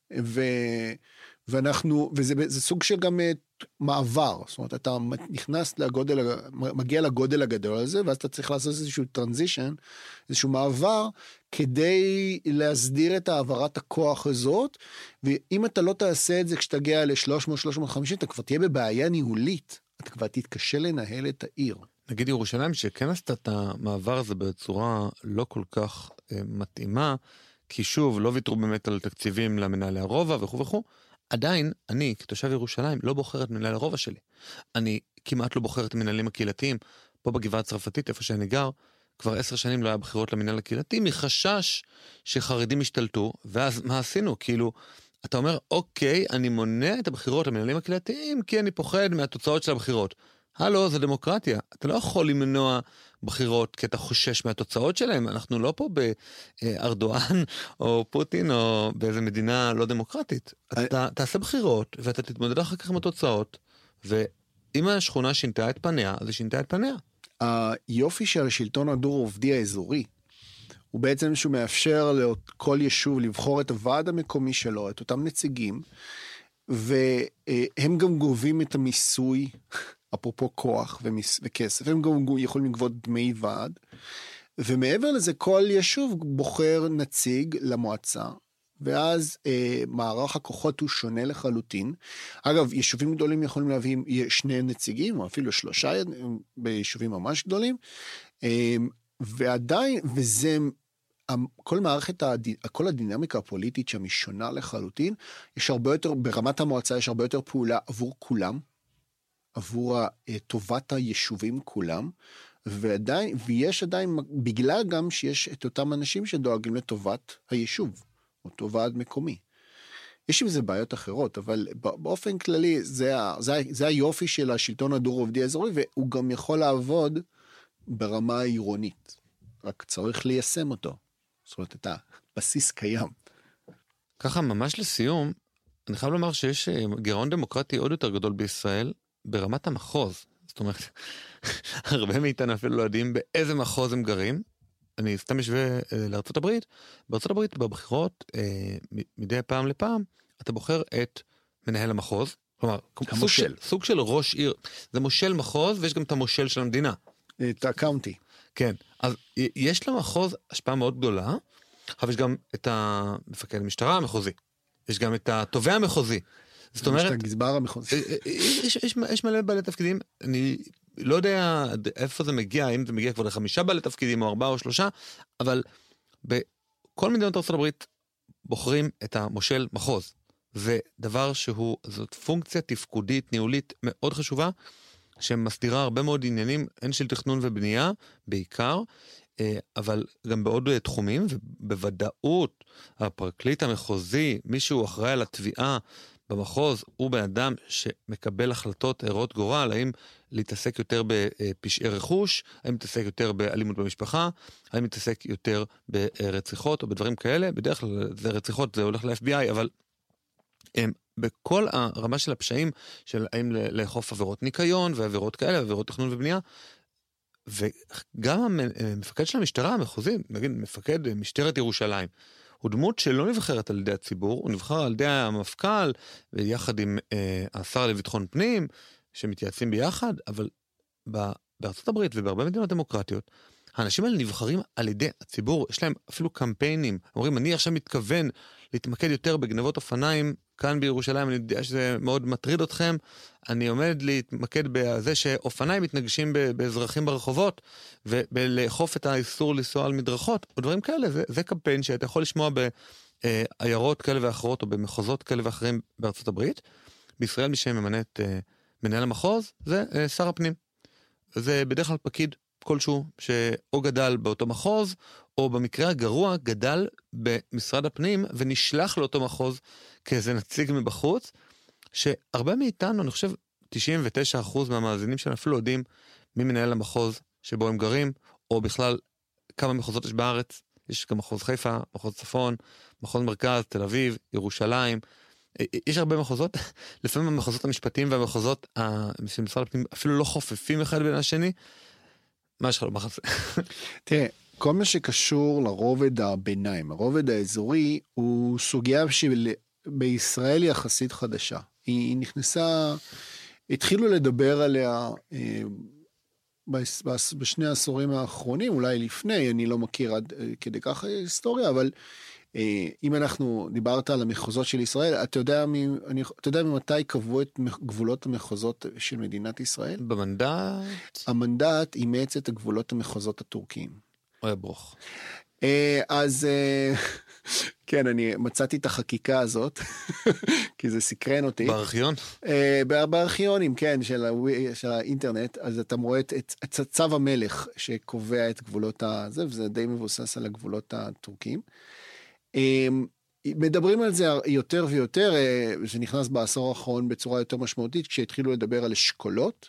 וזה סוג של גם מעבר, זאת אומרת, אתה נכנס לגודל, מגיע לגודל הגדול הזה, ואז אתה צריך לעשות איזשהו טרנזישן, איזשהו מעבר, כדי להסדיר את העברת הכוח הזאת, ואם אתה לא תעשה את זה כשתגיע ל-300-350, אתה כבר תהיה בבעיה ניהולית, אתה כבר תתקשה לנהל את העיר. נגיד ירושלים שכן עשתה את המעבר הזה בצורה לא כל כך מתאימה, כי שוב, לא ויתרו באמת על תקציבים למנהלי הרובע וכו' וכו', עדיין, אני, כתושב ירושלים, לא בוחר את מנהל הרובע שלי. אני כמעט לא בוחר את המנהלים הקהילתיים. פה בגבעה הצרפתית, איפה שאני גר, כבר 10 שנים לא היה בחירות למנהל הקהילתי, מחשש שחרדים השתלטו, ואז מה עשינו? כאילו, אתה אומר, אוקיי, אני מונע את הבחירות למנהלים הקהילתיים, כי אני פוחד מהתוצאות של הבחירות. הלו, זה דמוקרטיה. אתה לא יכול למנוע בחירות כי אתה חושש מהתוצאות שלהם. אנחנו לא פה בארדואן או פוטין או באיזה מדינה לא דמוקרטית. אתה תעשה בחירות ואתה תתמודד אחר כך עם התוצאות, ואם השכונה שינתה את פניה, אז היא שינתה את פניה. היופי של השלטון הדו-רובדי האזורי, הוא בעצם שהוא מאפשר לכל יישוב לבחור את הוועד המקומי שלו, את אותם נציגים, והם גם גובים את המיסוי, אפרופו כוח וכסף, הם גם יכולים לגבות דמי ועד, ומעבר לזה כל יישוב בוחר נציג למועצה, ואז מערך הכוחות הוא שונה לחלוטין. אגב, יישובים גדולים יכולים להביא 2 נציגים, או אפילו 3 ביישובים ממש גדולים, ועדיין, וזה, כל מערכת, כל הדינמיקה הפוליטית שם היא שונה לחלוטין, יש הרבה יותר, ברמת המועצה יש הרבה יותר פעולה עבור כולם, עבור טובת היישובים כולם, ויש עדיין, בגלל גם שיש את אותם אנשים שדואגים לטובת היישוב, אותו ועד מקומי. יש עם זה בעיות אחרות, אבל באופן כללי, זה היופי של השלטון הדו-רובדי האזורי, והוא גם יכול לעבוד ברמה העירונית. רק צריך ליישם אותו. זאת אומרת, את הבסיס קיים. ככה, ממש לסיום, אני חייב לומר שיש גירעון דמוקרטי עוד יותר גדול בישראל, ברמת המחוז. זאת אומרת, הרבה מאיתנו אפילו לא יודעים באיזה מחוז הם גרים. אני סתם משווה לארצות הברית. בארצות הברית, בבחירות, מדי פעם לפעם, אתה בוחר את מנהל המחוז. כלומר, סוג של ראש עיר. זה מושל מחוז, ויש גם את המושל של המדינה. את הקאונטי. כן. אז יש למחוז השפעה מאוד גדולה, אבל יש גם את המפקד המשטרה המחוזי. יש גם את התובע המחוזי. זאת אומרת, יש את הגזבר המחוזי. יש מלא בעלי תפקידים, אני לא יודע איפה זה מגיע, אם זה מגיע כבר ל5 בעלי תפקידים, או 4 או 3, אבל בכל מדינות ארצות הברית בוחרים את המושל מחוז. זה דבר זאת פונקציה תפקודית, ניהולית מאוד חשובה, שמסדירה הרבה מאוד עניינים, הן של תכנון ובנייה, בעיקר, אבל גם בעוד תחומים, ובוודאות הפרקליט המחוזי, מישהו אחראי על התביעה במחוז, הוא בן אדם שמקבל החלטות הרות גורל, האם להתעסק יותר בפשעי רכוש, האם להתעסק יותר באלימות במשפחה, האם להתעסק יותר ברציחות או בדברים כאלה, בדרך כלל זה רציחות, זה הולך ל-FBI, אבל בכל הרמה של הפשעים, של האם לאכוף עבירות ניקיון ועבירות כאלה, עבירות תכנון ובנייה, וגם המפקד של המשטרה המחוזי, נגיד מפקד משטרת ירושלים, הוא דמות שלא נבחרת על ידי הציבור, הוא נבחר על ידי המפכ"ל, ויחד עם השר לביטחון פנים, שמתייעצים ביחד, אבל בארצות הברית ובהרבה מדינות דמוקרטיות, האנשים האלה נבחרים על ידי הציבור, יש להם אפילו קמפיינים, אומרים, אני עכשיו מתכוון להתמקד יותר בגנבות אופניים כאן בירושלים, אני יודע שזה מאוד מטריד אתכם, אני עומד להתמקד בזה שאופניים מתנגשים באזרחים ברחובות, ולאכוף את האיסור לנסוע על מדרכות, או דברים כאלה, זה קמפיין שאתה יכול לשמוע בעיירות כאלה ואחרות, או במחוזות כאלה ואחרים בארצות הברית. בישראל מי שממנה את מנהל המחוז, זה שר הפנים. זה בדרך כלל פקיד כלשהו, שאו גדל באותו מחוז, או במקרה הגרוע גדל במשרד הפנים, ונשלח לאותו מחוז כאיזה נציג מבחוץ, שהרבה מאיתנו, אני חושב, 99% מהמאזינים שלנו אפילו יודעים מי מנהל המחוז שבו הם גרים, או בכלל כמה מחוזות יש בארץ. יש גם מחוז חיפה, מחוז צפון, מחוז מרכז, תל אביב, ירושלים. יש הרבה מחוזות, לפעמים המחוזות המשפטיים והמחוזות של משרד הפנים אפילו לא חופפים אחד בין השני. מה יש לך לומר על זה? תראה, כל מה שקשור לרובד הביניים, הרובד האזורי, הוא סוגיה שבישראל יחסית חדשה. היא נכנסה, התחילו לדבר עליה בשני העשורים האחרונים, אולי לפני, אני לא מכיר עד כדי כך היסטוריה, אבל אם אנחנו דיברת על המחוזות של ישראל, אתה יודע ממתי קבעו את גבולות המחוזות של מדינת ישראל? במנדט? המנדט אימץ את הגבולות המחוזות הטורקיים. אוי ברוך. אז כן, אני מצאתי את החקיקה הזאת, כי זה סקרן אותי. בארכיון? בארכיונים, כן, של האינטרנט, אז אתה רואה את צו המלך שקובע את גבולות הזה, וזה די מבוסס על הגבולות הטורקיים. מדברים על זה יותר ויותר, זה נכנס בעשור האחרון בצורה יותר משמעותית, כשהתחילו לדבר על אשכולות,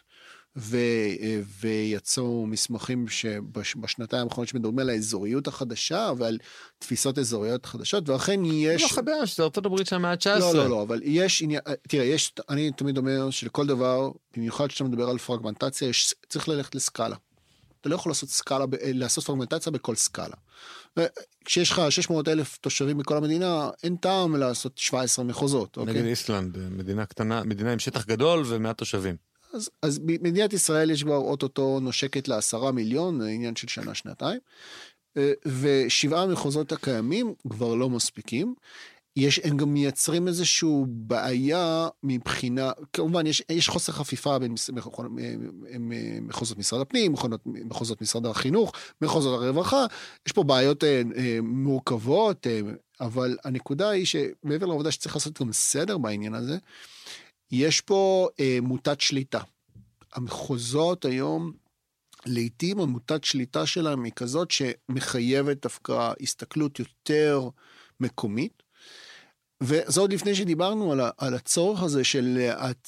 ויצאו מסמכים שבשנתיים האחרונות שמדברים על האזוריות החדשה, ועל תפיסות אזוריות חדשות, ואכן יש... לא חדש, זה ארצות הברית של המאה ה-19. לא, אבל יש, תראה, אני תמיד אומר שלכל דבר, במיוחד שאתה מדבר על פרגמנטציה, צריך ללכת לסקאלה. אתה לא יכול לעשות פרגמנטציה בכל סקאלה. כשיש לך 600,000 תושבים בכל המדינה, אין טעם לעשות 17 מחוזות. נגיד איסלנד, מדינה קטנה, מדינה עם שטח גדול ו100 תושבים. אז במדינת ישראל יש כבר אוטוטו נושקת ל10 מיליון, עניין של שנה, שנתיים, ו7 המחוזות הקיימים כבר לא מספיקים. הם גם מייצרים איזשהו בעיה מבחינה, כמובן יש חוסר חפיפה בין מחוזות משרד הפנים, מחוזות משרד החינוך, מחוזות הרווחה, יש פה בעיות מורכבות, אבל הנקודה היא שמעבר לעובדה שצריך לעשות גם סדר בעניין הזה, יש פה מוטת שליטה. המחוזות היום, לעתים המוטת שליטה שלהם היא כזאת שמחייבת דווקא הסתכלות יותר מקומית, וזה עוד לפני שדיברנו על הצורך הזה של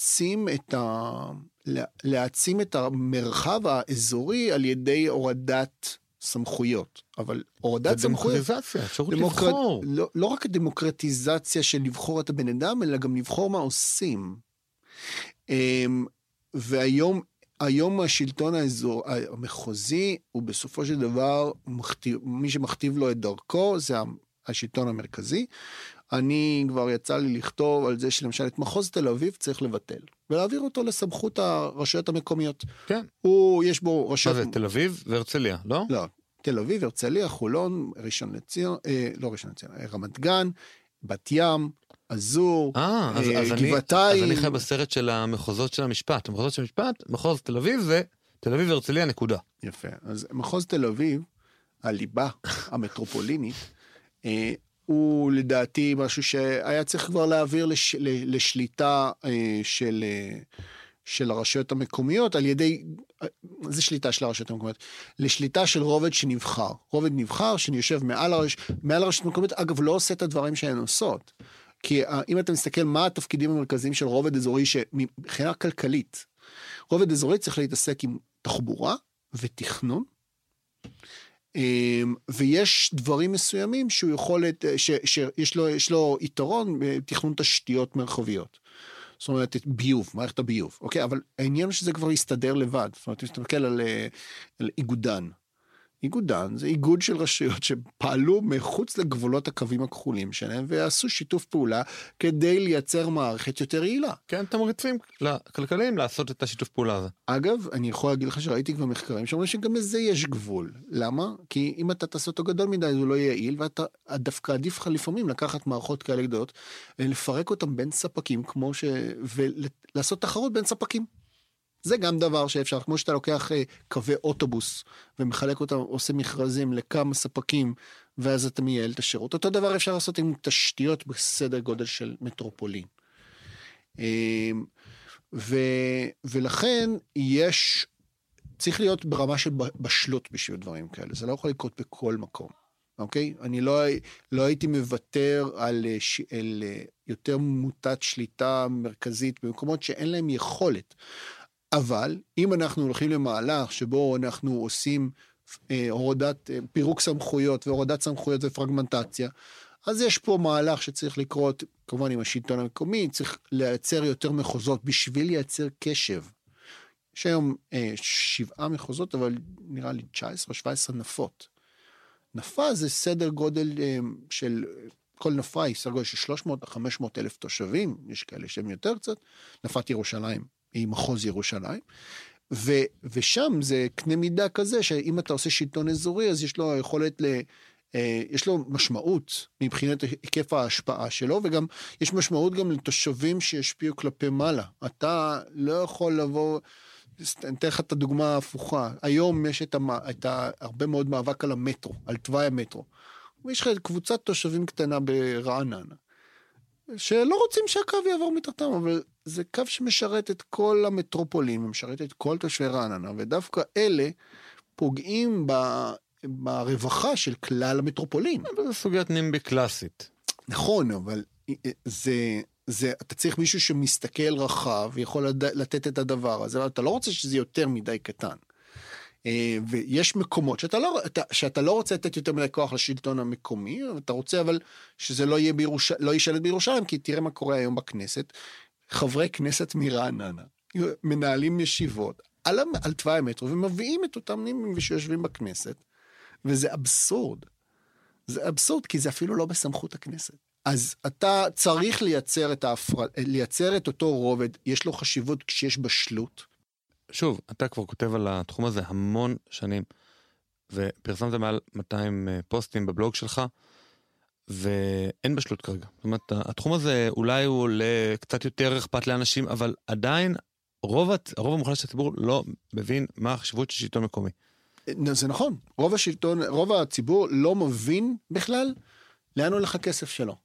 להעצים את המרחב האזורי על ידי הורדת סמכויות. אבל הורדת סמכויות... דמוקרטיזציה, אפשרות לבחור. לא רק דמוקרטיזציה של לבחור את הבן אדם, אלא גם לבחור מה עושים. והיום השלטון המחוזי הוא בסופו של דבר, מי שמכתיב לו את דרכו זה השלטון המרכזי. אני כבר יצא לי לכתוב על זה שלמשל את מחוז תל אביב צריך לבטל, ולהעביר אותו לסמכות הרשויות המקומיות. כן. יש בו רשויות... מה זה, תל אביב והרצליה, לא? לא, תל אביב, הרצליה, חולון, ראשון לציון, לא ראשון לציון, רמת גן, בת ים, אזור, גבעתיים. אז אני חי בסרט של המחוזות של המשפט. המחוזות של המשפט, מחוז תל אביב זה תל אביב והרצליה, נקודה. יפה. אז מחוז תל אביב, הליבה המטרופולינית, הוא לדעתי משהו שהיה צריך כבר להעביר לשליטה של הרשויות המקומיות, על ידי, זה שליטה של הרשויות המקומיות, לשליטה של רובד שנבחר. רובד נבחר שיושב מעל הרשויות המקומיות, אגב לא עושה את הדברים שהן עושות. כי אם אתה מסתכל מה התפקידים המרכזיים של רובד אזורי שמבחינה כלכלית, רובד אזורי צריך להתעסק עם תחבורה ותכנון, ויש דברים מסוימים שהוא יכול, שיש לו יתרון בתכנון תשתיות מרחביות. זאת אומרת, ביוב, מערכת הביוב, אוקיי? אבל העניין שזה כבר יסתדר לבד. זאת אומרת, אם תסתכל על איגודן. איגודן זה איגוד של רשויות שפעלו מחוץ לגבולות הקווים הכחולים שלהם, ועשו שיתוף פעולה כדי לייצר מערכת יותר יעילה. כן, תמריצים לכלכליים לעשות את השיתוף פעולה הזה. אגב, אני יכול להגיד לך שראיתי כבר מחקרים שאומרים שגם לזה יש גבול. למה? כי אם אתה תעשה אותו גדול מדי, זה לא יהיה יעיל, ואתה דווקא עדיף לך לפעמים לקחת מערכות כאלה גדולות, לפרק אותם בין ספקים, ולעשות תחרות בין ספקים. זה גם דבר שאפשר, כמו שאתה לוקח קווי אוטובוס, ומחלק אותם, עושה מכרזים לכמה ספקים, ואז אתה מייעל את השירות. אותו דבר אפשר לעשות עם תשתיות בסדר גודל של מטרופולין. ולכן צריך להיות ברמה של בשלות בשביל דברים כאלה. זה לא יכול לקרות בכל מקום. אוקיי? אני לא הייתי מוותר על יותר מוטת שליטה מרכזית, במקומות שאין להם יכולת. אבל אם אנחנו הולכים למהלך שבו אנחנו עושים פירוק סמכויות והורדת סמכויות ופרגמנטציה, אז יש פה מהלך שצריך לקרות, כמובן עם השלטון המקומי, צריך לייצר יותר מחוזות בשביל לייצר קשב. יש היום 7 מחוזות, אבל נראה לי 19-17 נפות. נפה זה סדר גודל של, כל נפה היא סדר גודל של 300-500 אלף תושבים, יש כאלה שהם יותר קצת, נפת ירושלים. היא מחוז ירושלים, ושם זה קנה מידה כזה, שאם אתה עושה שלטון אזורי, אז יש לו יכולת, יש לו משמעות, מבחינת היקף ההשפעה שלו, וגם יש משמעות גם לתושבים שישפיעו כלפי מעלה. אתה לא יכול לבוא, אני אתן לך את הדוגמה ההפוכה, היום יש הרבה מאוד מאבק על המטרו, על תוואי המטרו, ויש לך קבוצת תושבים קטנה ברעננה, שלא רוצים שהקו יעבור מתחתם, אבל זה קו שמשרת את כל המטרופולים, משרת את כל תושבי רעננה, ודווקא אלה פוגעים ברווחה של כלל המטרופולים. זו סוגיית נימבי קלאסית. נכון, אבל אתה צריך מישהו שמסתכל רחב, ויכול לתת את הדבר הזה, אבל אתה לא רוצה שזה יותר מדי קטן. ויש מקומות שאתה לא רוצה לתת יותר מדי כוח לשלטון המקומי, אתה רוצה אבל שזה לא יישלט בירושלים, כי תראה מה קורה היום בכנסת, חברי כנסת מרעננה, מנהלים ישיבות על תוואי המטרו, ומביאים את אותם נימים שיושבים בכנסת, וזה אבסורד. זה אבסורד, כי זה אפילו לא בסמכות הכנסת. אז אתה צריך לייצר את אותו רובד, יש לו חשיבות כשיש בשלות, שוב, אתה כבר כותב על התחום הזה המון שנים, ופרסמת מעל 200 פוסטים בבלוג שלך, ואין בשלות כרגע. זאת אומרת, התחום הזה אולי הוא עולה קצת יותר אכפת לאנשים, אבל עדיין הרוב המוחלט של הציבור לא מבין מה החשיבות של שלטון מקומי. זה נכון, רוב הציבור לא מבין בכלל לאן הולך הכסף שלו.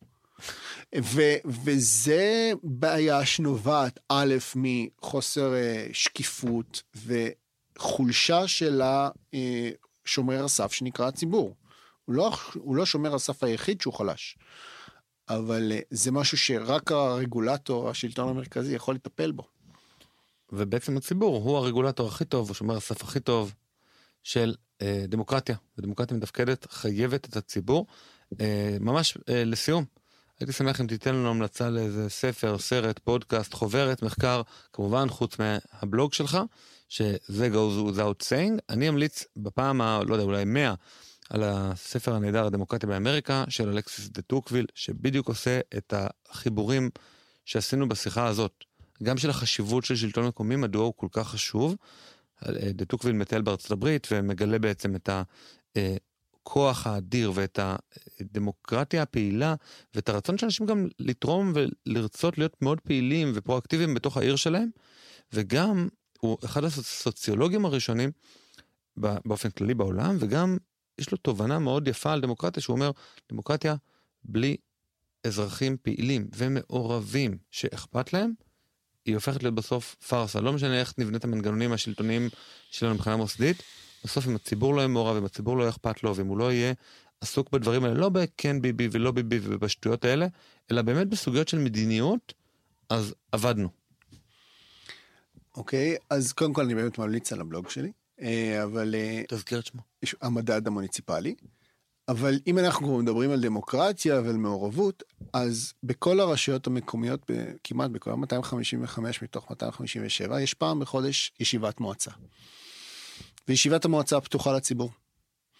וזה בעיה שנובעת א' מחוסר שקיפות וחולשה של השומר הסף שנקרא הציבור. הוא לא שומר הסף היחיד שהוא חלש, אבל זה משהו שרק הרגולטור, השלטון המרכזי יכול לטפל בו. ובעצם הציבור הוא הרגולטור הכי טוב, הוא שומר הסף הכי טוב של דמוקרטיה, ודמוקרטיה מתפקדת חייבת את הציבור. ממש לסיום, הייתי שמח אם תיתן לנו המלצה לאיזה ספר, סרט, פודקאסט, חוברת, מחקר, כמובן חוץ מהבלוג שלך, שזה goes without saying. אני אמליץ בפעם, לא יודע, אולי 100, על הספר הנהדר הדמוקרטיה באמריקה, של אלכסיס דה טוקוויל, שבדיוק עושה את החיבורים שעשינו בשיחה הזאת, גם של החשיבות של שלטון מקומי, מדוע הוא כל כך חשוב. דה טוקוויל מטייל בארצות הברית, ומגלה בעצם את הכוח האדיר, ואת הדמוקרטיה הפעילה, ואת הרצון של אנשים גם לתרום, ולרצות להיות מאוד פעילים ופרואקטיביים בתוך העיר שלהם, וגם הוא אחד הסוציולוגים הראשונים, באופן כללי בעולם, וגם יש לו תובנה מאוד יפה על דמוקרטיה, שהוא אומר, דמוקרטיה בלי אזרחים פעילים ומעורבים שאכפת להם, היא הופכת להיות בסוף פרסה. לא משנה איך נבנה את המנגנונים השלטוניים שלנו מבחינה מוסדית, בסוף אם הציבור לא יהיה מעורב, אם הציבור לא אכפת לו, ואם הוא לא יהיה עסוק בדברים האלה, לא בכן ביבי ולא ביבי ובשטויות האלה, אלא באמת בסוגיות של מדיניות, אז עבדנו. אוקיי, אז קודם כל אני באמת ממליץ על הבלוג שלי, אבל תזכיר את שמו. המדד המוניציפלי, אבל אם אנחנו מדברים על דמוקרטיה ועל מעורבות, אז בכל הרשויות המקומיות, כמעט בכל 255 מתוך 257, יש פעם בחודש ישיבת מועצה. וישיבת המועצה פתוחה לציבור.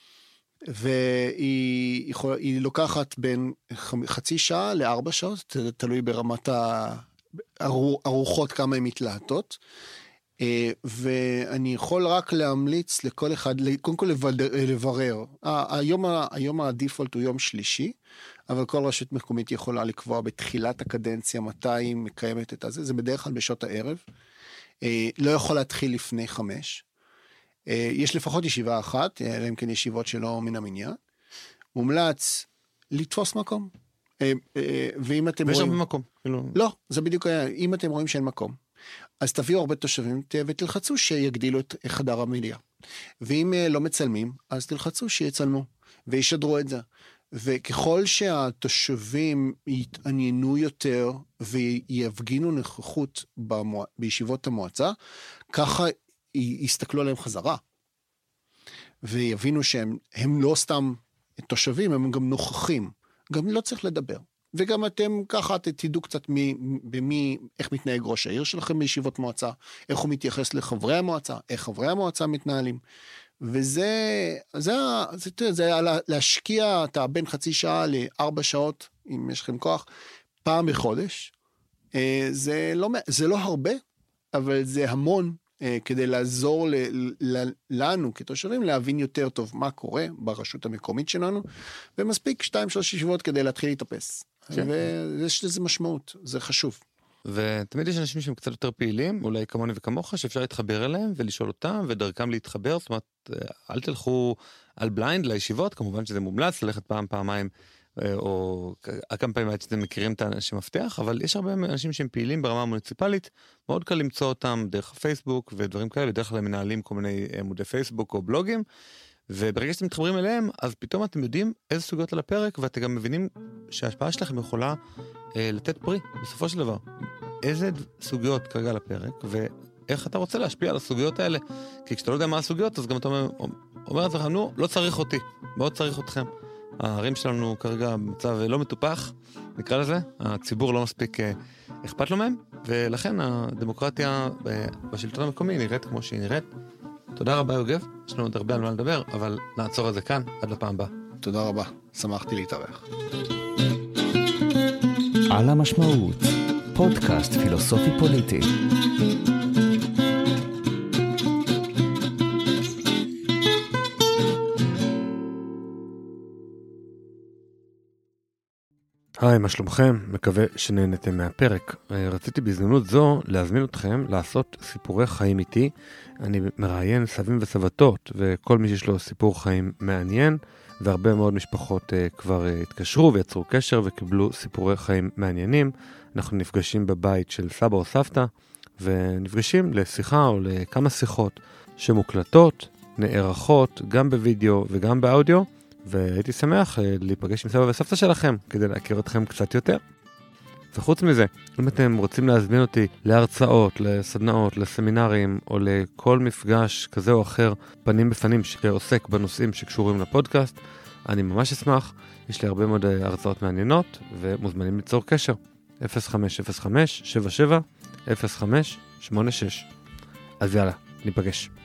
והיא לוקחת בין חצי שעה ל4 שעות, תלוי ברמת הרוחות כמה הן מתלהטות, ואני יכול רק להמליץ לכל אחד, קודם כל לברר. היום הדיפולט הוא יום שלישי, אבל כל רשות מקומית יכולה לקבוע בתחילת הקדנציה מתי היא מקיימת את זה, זה בדרך כלל בשעות הערב, לא יכול להתחיל לפני 5, יש לפחות ישיבה אחת, אלא אם כן ישיבות שלא מן המניין, מומלץ לתפוס מקום, ואם אתם רואים... ויש הרבה מקום. לא, זה בדיוק היה, אם אתם רואים שאין מקום, אז תביאו הרבה תושבים ותלחצו שיגדילו את חדר המליאה. ואם לא מצלמים, אז תלחצו שיצלמו וישדרו את זה. וככל שהתושבים יתעניינו יותר ויפגינו נוכחות בישיבות המועצה, ככה יסתכלו עליהם חזרה. ויבינו שהם לא סתם תושבים, הם גם נוכחים. גם לא צריך לדבר. וגם אתם ככה תדעו קצת איך מתנהג ראש העיר שלכם בישיבות מועצה, איך הוא מתייחס לחברי המועצה, איך חברי המועצה מתנהלים. וזה להשקיע את בין חצי שעה ל4 שעות, אם יש לכם כוח, פעם בחודש. זה לא הרבה, אבל זה המון כדי לעזור לנו כתושבים להבין יותר טוב מה קורה ברשות המקומית שלנו, ומספיק 2-3 ישיבות כדי להתחיל להתאפס. ויש לזה משמעות, זה חשוב. ותמיד יש אנשים שהם קצת יותר פעילים, אולי כמוני וכמוך, שאפשר להתחבר אליהם ולשאול אותם, ודרכם להתחבר, זאת אומרת, אל תלכו על בליינד לישיבות, כמובן שזה מומלץ, ללכת פעמיים, או כמה פעמים שאתם מכירים את האנשים מפתח, אבל יש הרבה אנשים שהם פעילים ברמה המוניציפלית, מאוד קל למצוא אותם דרך הפייסבוק ודברים כאלה, בדרך כלל הם מנהלים כל מיני עמודי פייסבוק או בלוגים, וברגע שאתם מתחברים אליהם, אז פתאום אתם יודעים איזה סוגיות על הפרק, ואתם גם מבינים שההשפעה שלכם יכולה לתת פרי, בסופו של דבר. איזה סוגיות כרגע על הפרק, ואיך אתה רוצה להשפיע על הסוגיות האלה, כי כשאתה לא יודע מה הסוגיות, אז גם אתה אומר את זה, נו, לא צריך אותי, מאוד צריך אתכם. הערים שלנו כרגע במצב לא מטופח, נקרא לזה, הציבור לא מספיק אכפת לו מהם, ולכן הדמוקרטיה בשלטון המקומי נראית כמו שהיא נראית. תודה רבה יוגב, יש לנו עוד הרבה על מה לדבר, אבל נעצור את זה כאן, עד לפעם הבאה. תודה רבה, שמחתי להתארח. על המשמעות, פודקאסט פילוסופי פוליטי. היי, מה שלומכם? מקווה שנהנתם מהפרק. רציתי בהזדמנות זו להזמין אתכם לעשות סיפורי חיים איתי. אני מראיין סבים וסבתות, וכל מי שיש לו סיפור חיים מעניין, והרבה מאוד משפחות כבר התקשרו ויצרו קשר וקיבלו סיפורי חיים מעניינים. אנחנו נפגשים בבית של סבא או סבתא, ונפגשים לשיחה או לכמה שיחות שמוקלטות, נערכות, גם בווידאו וגם באודיו, והייתי שמח להיפגש עם סבא וסבתא שלכם כדי להכיר אתכם קצת יותר. וחוץ מזה, אם אתם רוצים להזמין אותי להרצאות, לסדנאות, לסמינרים או לכל מפגש כזה או אחר פנים בפנים שעוסק בנושאים שקשורים לפודקאסט, אני ממש אשמח. יש לי הרבה מאוד הרצאות מעניינות ומוזמנים ליצור קשר. 0505-77-0586. אז יאללה, ניפגש.